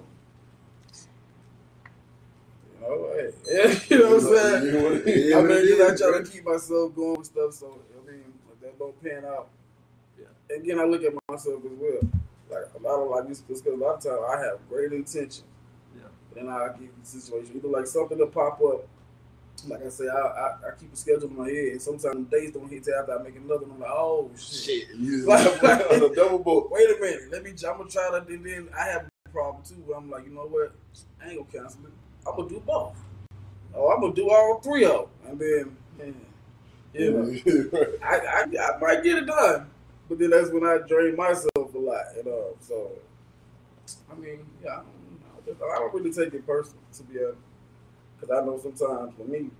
you know, hey, yeah, you know what I'm saying? You know what it is. I mean, you know, I try to keep myself going with stuff. So I mean, if that don't pan out. Yeah. Again, I look at myself as well. Like a lot of like this, because a lot of times I have great intention. Yeah. Then I get the situation either like something to pop up. Like I say, I, I I keep a schedule in my head, and sometimes days don't hit till after I make another one. I'm like, oh shit! Shit, you Like, on the double book. Wait a minute, let me. I'm gonna try to. And then I have a problem too. Where I'm like, you know what? I ain't gonna cancel it. I'm gonna do both. Oh, I'm gonna do all three of them, and then, man, you know, I, I I might get it done, but then that's when I drain myself a lot. You know, so I mean, yeah, I don't, I don't really take it personal, to be honest. Because I know sometimes for me,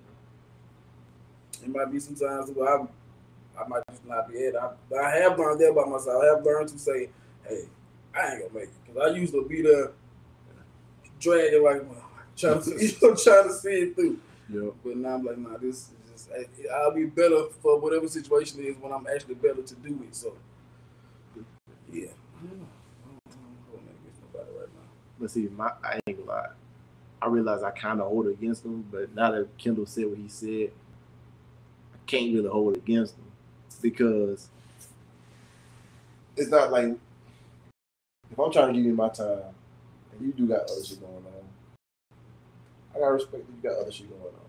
it might be sometimes where I, I might just not be it. I, I have learned that about myself. I have learned to say, hey, I ain't going to make it. Because I used to be there dragging like, well, trying to, you know, trying to see it through. Yeah. But now I'm like, nah, this is just, I'll be better for whatever situation is when I'm actually better to do it. So, yeah. I don't know. I don't know what against nobody right now. But see, my, I ain't gonna lie. I realize I kind of hold it against him, but now that Kendall said what he said, I can't really hold it against him because it's not like if I'm trying to give you my time and you do got other shit going on, I gotta respect that you got other shit going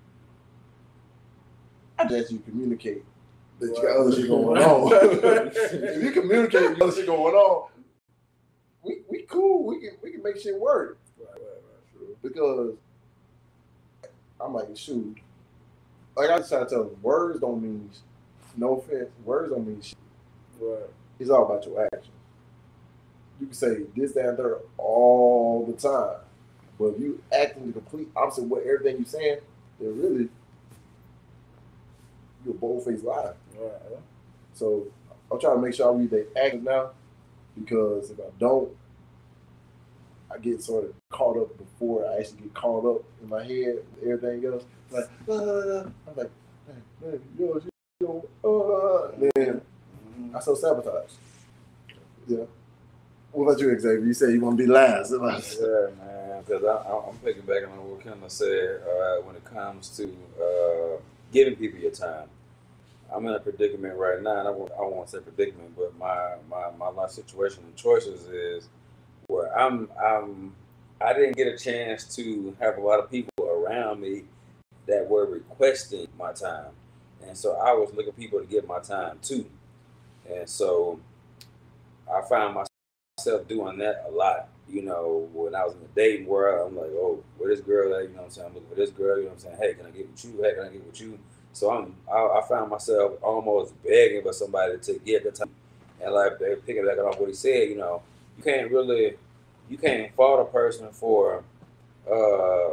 on. I just you communicate that you got other shit going on. If you communicate you got other shit going on, we we cool. We can we can make shit work. Because I'm like, shoot, like I just try to tell them, words don't mean, no offense, words don't mean shit. Right. It's all about your actions. You can say this, that, and third all the time, but if you acting the complete opposite of what everything you're saying, then really, you're a bold-faced liar. Right. So I'm trying to make sure I read their actions now, because if I don't, I get sort of caught up before I actually get caught up in my head with everything else. Like, uh, I'm like, man, yo, yo, uh, then I so sabotage. Yeah. What about you, Xavier? You said you want to be last. Yeah, man, because I'm piggybacking on what Kendall said uh, when it comes to uh, giving people your time. I'm in a predicament right now, and I won't, I won't say predicament, but my, my, my life situation and choices is where I'm, I'm, I didn't get a chance to have a lot of people around me that were requesting my time. And so I was looking for people to give my time to. And so I found myself doing that a lot. You know, when I was in the dating world, I'm like, oh, where this girl at? You know what I'm saying? I'm looking for this girl. You know what I'm saying? Hey, can I get with you? Hey, can I get with you? So I'm, I, I found myself almost begging for somebody to get the time. And like, they're picking back on what he said, you know, you can't really, you can't fault a person for uh,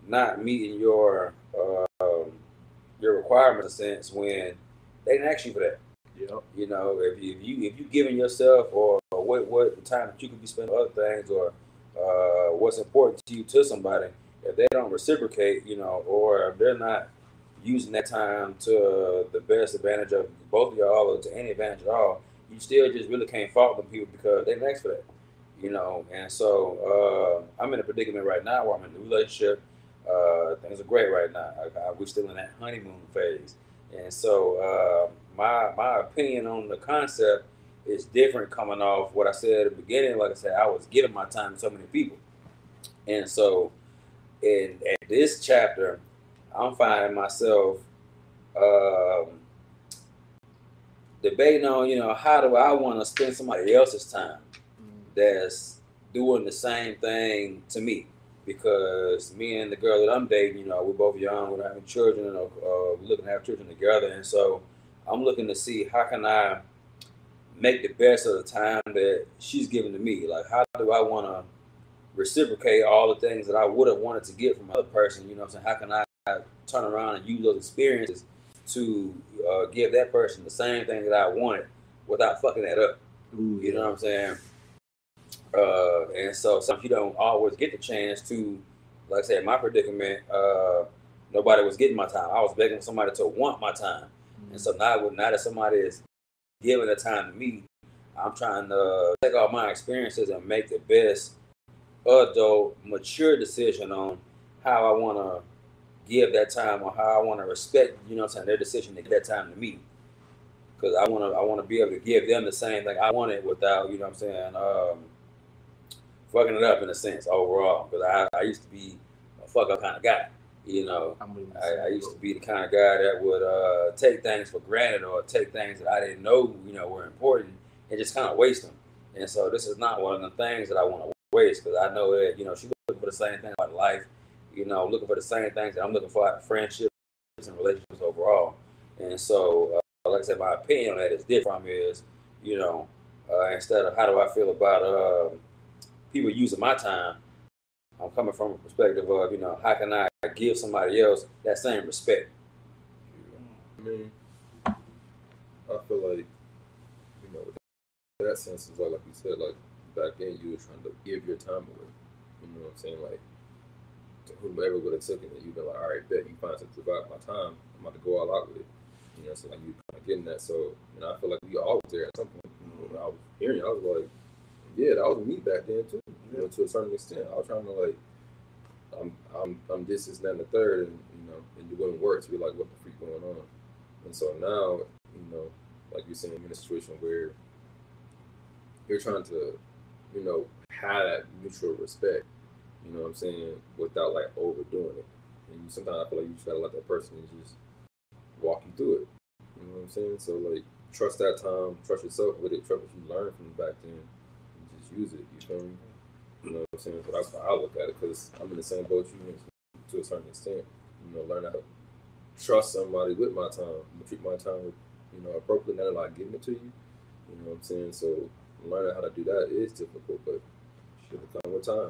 not meeting your um, your requirements in a sense when they didn't ask you for that. Yep. You know, if you if you if you giving yourself or, or what what the time that you could be spending on other things or uh, what's important to you to somebody, if they don't reciprocate, you know, or if they're not using that time to the best advantage of both of y'all or to any advantage at all, you still just really can't fault them people because they didn't ask for that. You know, and so uh, I'm in a predicament right now where I'm in a relationship. Uh, things are great right now. I, I, we're still in that honeymoon phase, and so uh, my my opinion on the concept is different coming off what I said at the beginning. Like I said, I was giving my time to so many people, and so in at this chapter, I'm finding myself um, debating on, you know, how do I want to spend somebody else's time that's doing the same thing to me, because me and the girl that I'm dating, you know, we're both young, we're having children, and uh, we're looking to have children together, and so I'm looking to see how can I make the best of the time that she's giving to me. Like, how do I want to reciprocate all the things that I would have wanted to get from another person? You know what I'm saying? How can I turn around and use those experiences to uh, give that person the same thing that I wanted without fucking that up? Ooh, you know what I'm saying? Uh, and so sometimes you don't always get the chance to, like I said, my predicament, uh, nobody was getting my time. I was begging somebody to want my time. Mm-hmm. And so now, now that somebody is giving the time to me, I'm trying to take all my experiences and make the best adult, mature decision on how I want to give that time or how I want to respect, you know what I'm saying, their decision to give that time to me. Because I want to I want to be able to give them the same thing I wanted without, you know what I'm saying, um, fucking it up in a sense overall. Because I, I used to be a fuck up kind of guy, you know. I, I used to be the kind of guy that would uh, take things for granted or take things that I didn't know, you know, were important and just kind of waste them. And so this is not one of the things that I want to waste, because I know that, you know, she's looking for the same thing about life, you know, looking for the same things that I'm looking for out of friendships and relationships overall. And so, uh, like I said, my opinion on that is different. From is, you know, uh, instead of how do I feel about uh, people using my time, I'm coming from a perspective of, you know, how can I give somebody else that same respect? I mean, I feel like, you know, in that sense is like, like you said, like back then you were trying to give your time away. You know what I'm saying? Like, to whomever would have taken it, you'd be like, all right, bet you find something about my time, I'm about to go all out with it. You know, so like you kind of getting that. So, you know, I feel like we all was there at some point. You know, when I was hearing it, I was like, yeah, that was me back then too. You know, to a certain extent, I was trying to like, I'm, I'm, I'm this, this, and then the third, and you know, and it wouldn't work. So you're like, what the freak going on? And so now, you know, like you're saying, you're in a situation where you're trying to, you know, have that mutual respect. You know what I'm saying? Without like overdoing it. And you, sometimes I feel like you just gotta let that person just walk you through it. You know what I'm saying? So like, trust that time, trust yourself with it, trust what you learned from back then, and just use it. You feel me? You know what I'm saying? So that's how I look at it, because I'm in the same boat you in to a certain extent. You know, learn how to trust somebody with my time, treat my time, you know, appropriately. Not like giving it to you. You know what I'm saying? So learning how to do that is difficult, but should come with time.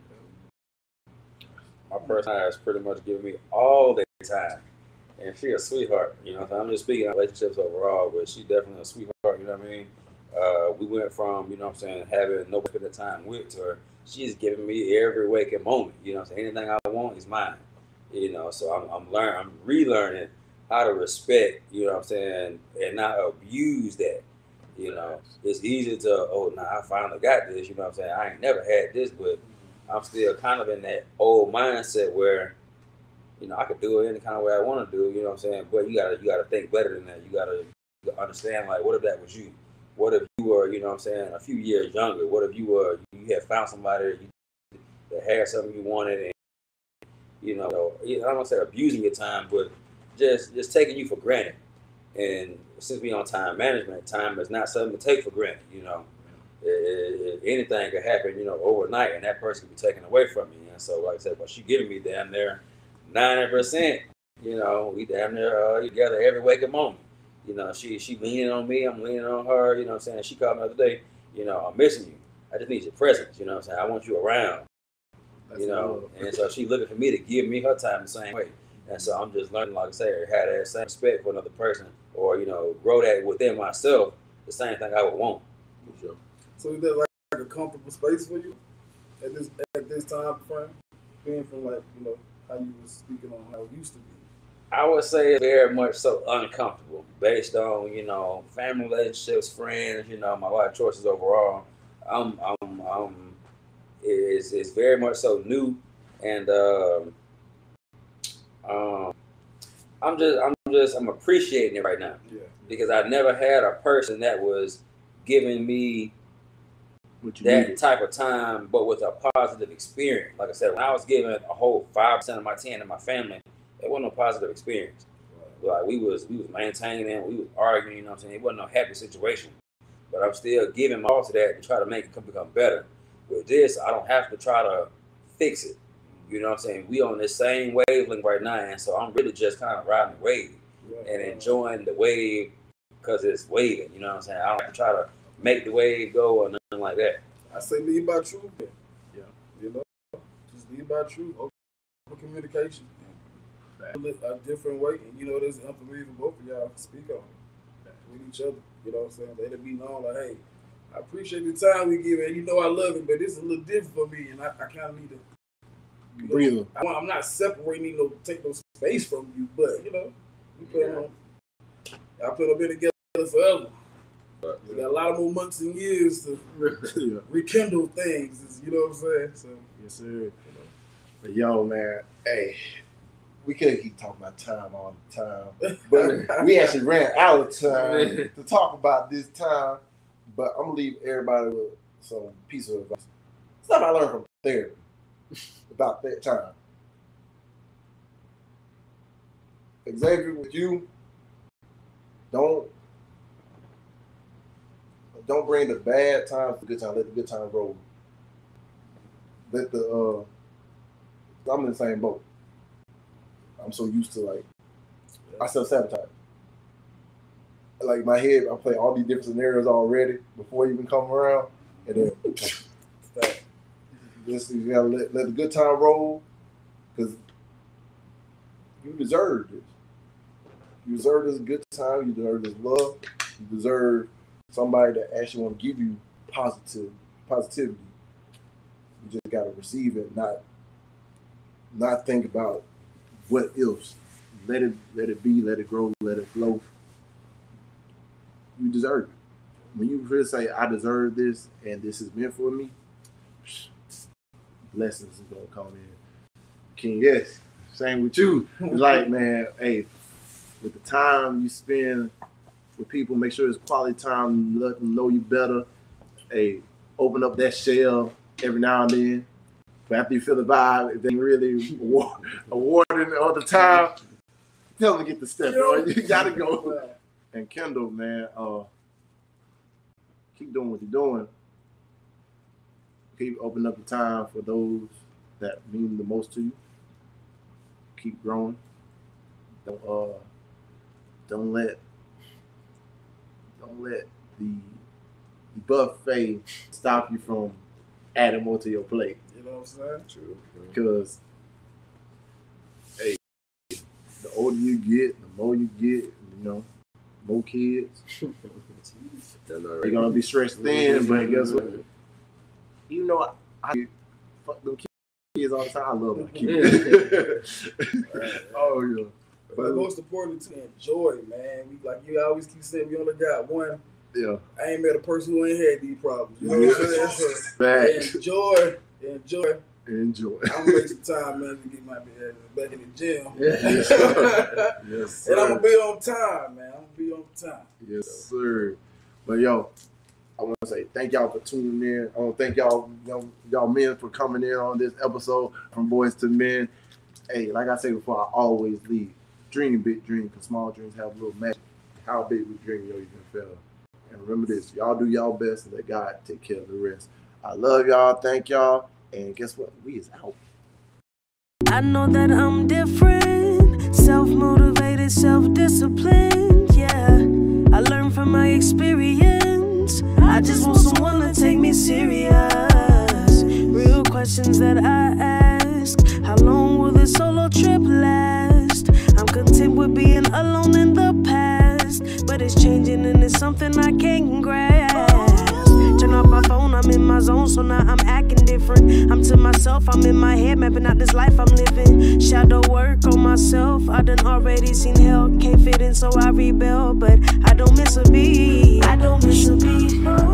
My person has pretty much given me all the time. And she a sweetheart, you know. I'm just speaking of relationships overall, but she definitely a sweetheart, you know what I mean? Uh, we went from, you know what I'm saying, having no bit of time with her. She's giving me every waking moment, you know what I'm saying? Anything I want is mine, you know. So I'm I'm learning, I'm relearning how to respect, you know what I'm saying, and not abuse that, you know. It's easy to, oh, nah, I finally got this, you know what I'm saying? I ain't never had this, but I'm still kind of in that old mindset where, you know, I could do it any kind of way I want to do it, you know what I'm saying? But you gotta you gotta think better than that. You gotta understand, like, what if that was you? What if you were, you know what I'm saying, a few years younger? What if you were, you had found somebody that had something you wanted, and, you know, I don't want to say abusing your time, but just just taking you for granted. And since we on time management, time is not something to take for granted, you know. It, it, anything could happen, you know, overnight, and that person could be taken away from you. And so, like I said, well, she giving me damn near ninety percent, you know, we damn near uh, together every waking moment. You know, she she leaning on me, I'm leaning on her, you know what I'm saying? She called me the other day, you know, I'm missing you. I just need your presence, you know what I'm saying? I want you around. you know. And so she looking for me to give me her time the same way. And so I'm just learning, like I say, have that same respect for another person, or you know, grow that within myself. The same thing I would want. For sure. So is that like a comfortable space for you at this at this time frame, being from like you know how you was speaking on how it used to be? I would say very much so uncomfortable, based on you know family relationships, friends, you know my life choices overall. I'm I'm I'm is is very much so new, and um, um, I'm just I'm just I'm appreciating it right now. Yeah. Because I never had a person that was giving me What you that needed. type of time, but with a positive experience. Like I said, when I was giving a whole five percent of my ten to my family, it wasn't no positive experience. Right. Like we was we was maintaining, we was arguing, you know what I'm saying? It wasn't no happy situation. But I'm still giving my all to that to try to make it become better. With this, I don't have to try to fix it. You know what I'm saying? We on this same wavelength right now, and so I'm really just kind of riding the wave right. and enjoying the wave because it's waving. You know what I'm saying? I don't have to try to make the wave go or nothing like that. I say lead by truth. Yeah. You know, just lead by truth. Open communication. A different way, and you know, there's information for both of y'all to speak on with each other. You know what I'm saying? Let it be known, like, hey, I appreciate the time we give, and you know I love it, but this is a little different for me, and I, I kind of need to you know, breathe. I, I'm not separating, no, take no space from you, but you know, we plan on, I plan on being together forever. But, we got a lot of more months and years to yeah. rekindle things. You know what I'm saying? So yes, sir. You know. But yo, man, hey. We could keep talking about time all the time, but we actually ran out of time to talk about this time. But I'm gonna leave everybody with some piece of advice. Stuff I learned from therapy about that time. Xavier, with you, don't don't bring the bad times to the good time. Let the good time roll. Let the uh, I'm in the same boat. I'm so used to like, I self-sabotage. Like my head, I play all these different scenarios already before you even come around. And then, this, you gotta let, let the good time roll because you deserve this. You deserve this good time. You deserve this love. You deserve somebody that actually want to give you positive positivity. You just gotta receive it, not, not think about what else? Let it let it be, let it grow, let it flow. You deserve it. When you really say, I deserve this and this is meant for me, blessings is gonna come in. King, yes. Same with you. It's like, man, hey, with the time you spend with people, make sure it's quality time, let them know you better. Hey, open up that shell every now and then. But after you feel the vibe, if they really award, awarding all the time, tell them to get the step, bro. You gotta go. And Kendall, man, uh, keep doing what you're doing. Keep opening up the time for those that mean the most to you. Keep growing. Don't uh, don't let don't let the buffet stop you from adding more to your plate. You know what I'm saying? True. Because, hey, the older you get, the more you get, you know, more kids. They're gonna be stressed thin, but guess what? You know, I, I fuck them kids all the time. I love my kids. Oh yeah. But, but most important to enjoy, man. We like you always keep saying, we only got one. Yeah. I ain't met a person who ain't had these problems. You know what I'm saying? So, enjoy. Enjoy. Enjoy. I'm gonna make some time, man, to get my ass back in the gym. Yes, sir. Yes, sir. And I'm gonna be on time, man. I'm gonna be on time. Yes, sir. But yo, I want to say thank y'all for tuning in. I want to thank y'all, y'all, y'all men for coming in on this episode from Boys to Men. Hey, like I said before, I always leave. Dream big dream, because small dreams have a little magic. How big we dream, yo, you can fail. And remember this, y'all do y'all best and let God take care of the rest. I love y'all. Thank y'all. And guess what? We is out. I know that I'm different, self-motivated, self-disciplined, yeah. I learned from my experience. I just want someone to take me serious. Real questions that I ask. ask, how long will this solo trip last? I'm content with being alone in the past, but it's changing and it's something I can't grasp. Turn off my phone, I'm in my zone, so now I'm acting different. I'm to myself, I'm in my head, mapping out this life I'm living. Shadow work on myself, I done already seen hell. Can't fit in, so I rebel, but I don't miss a beat.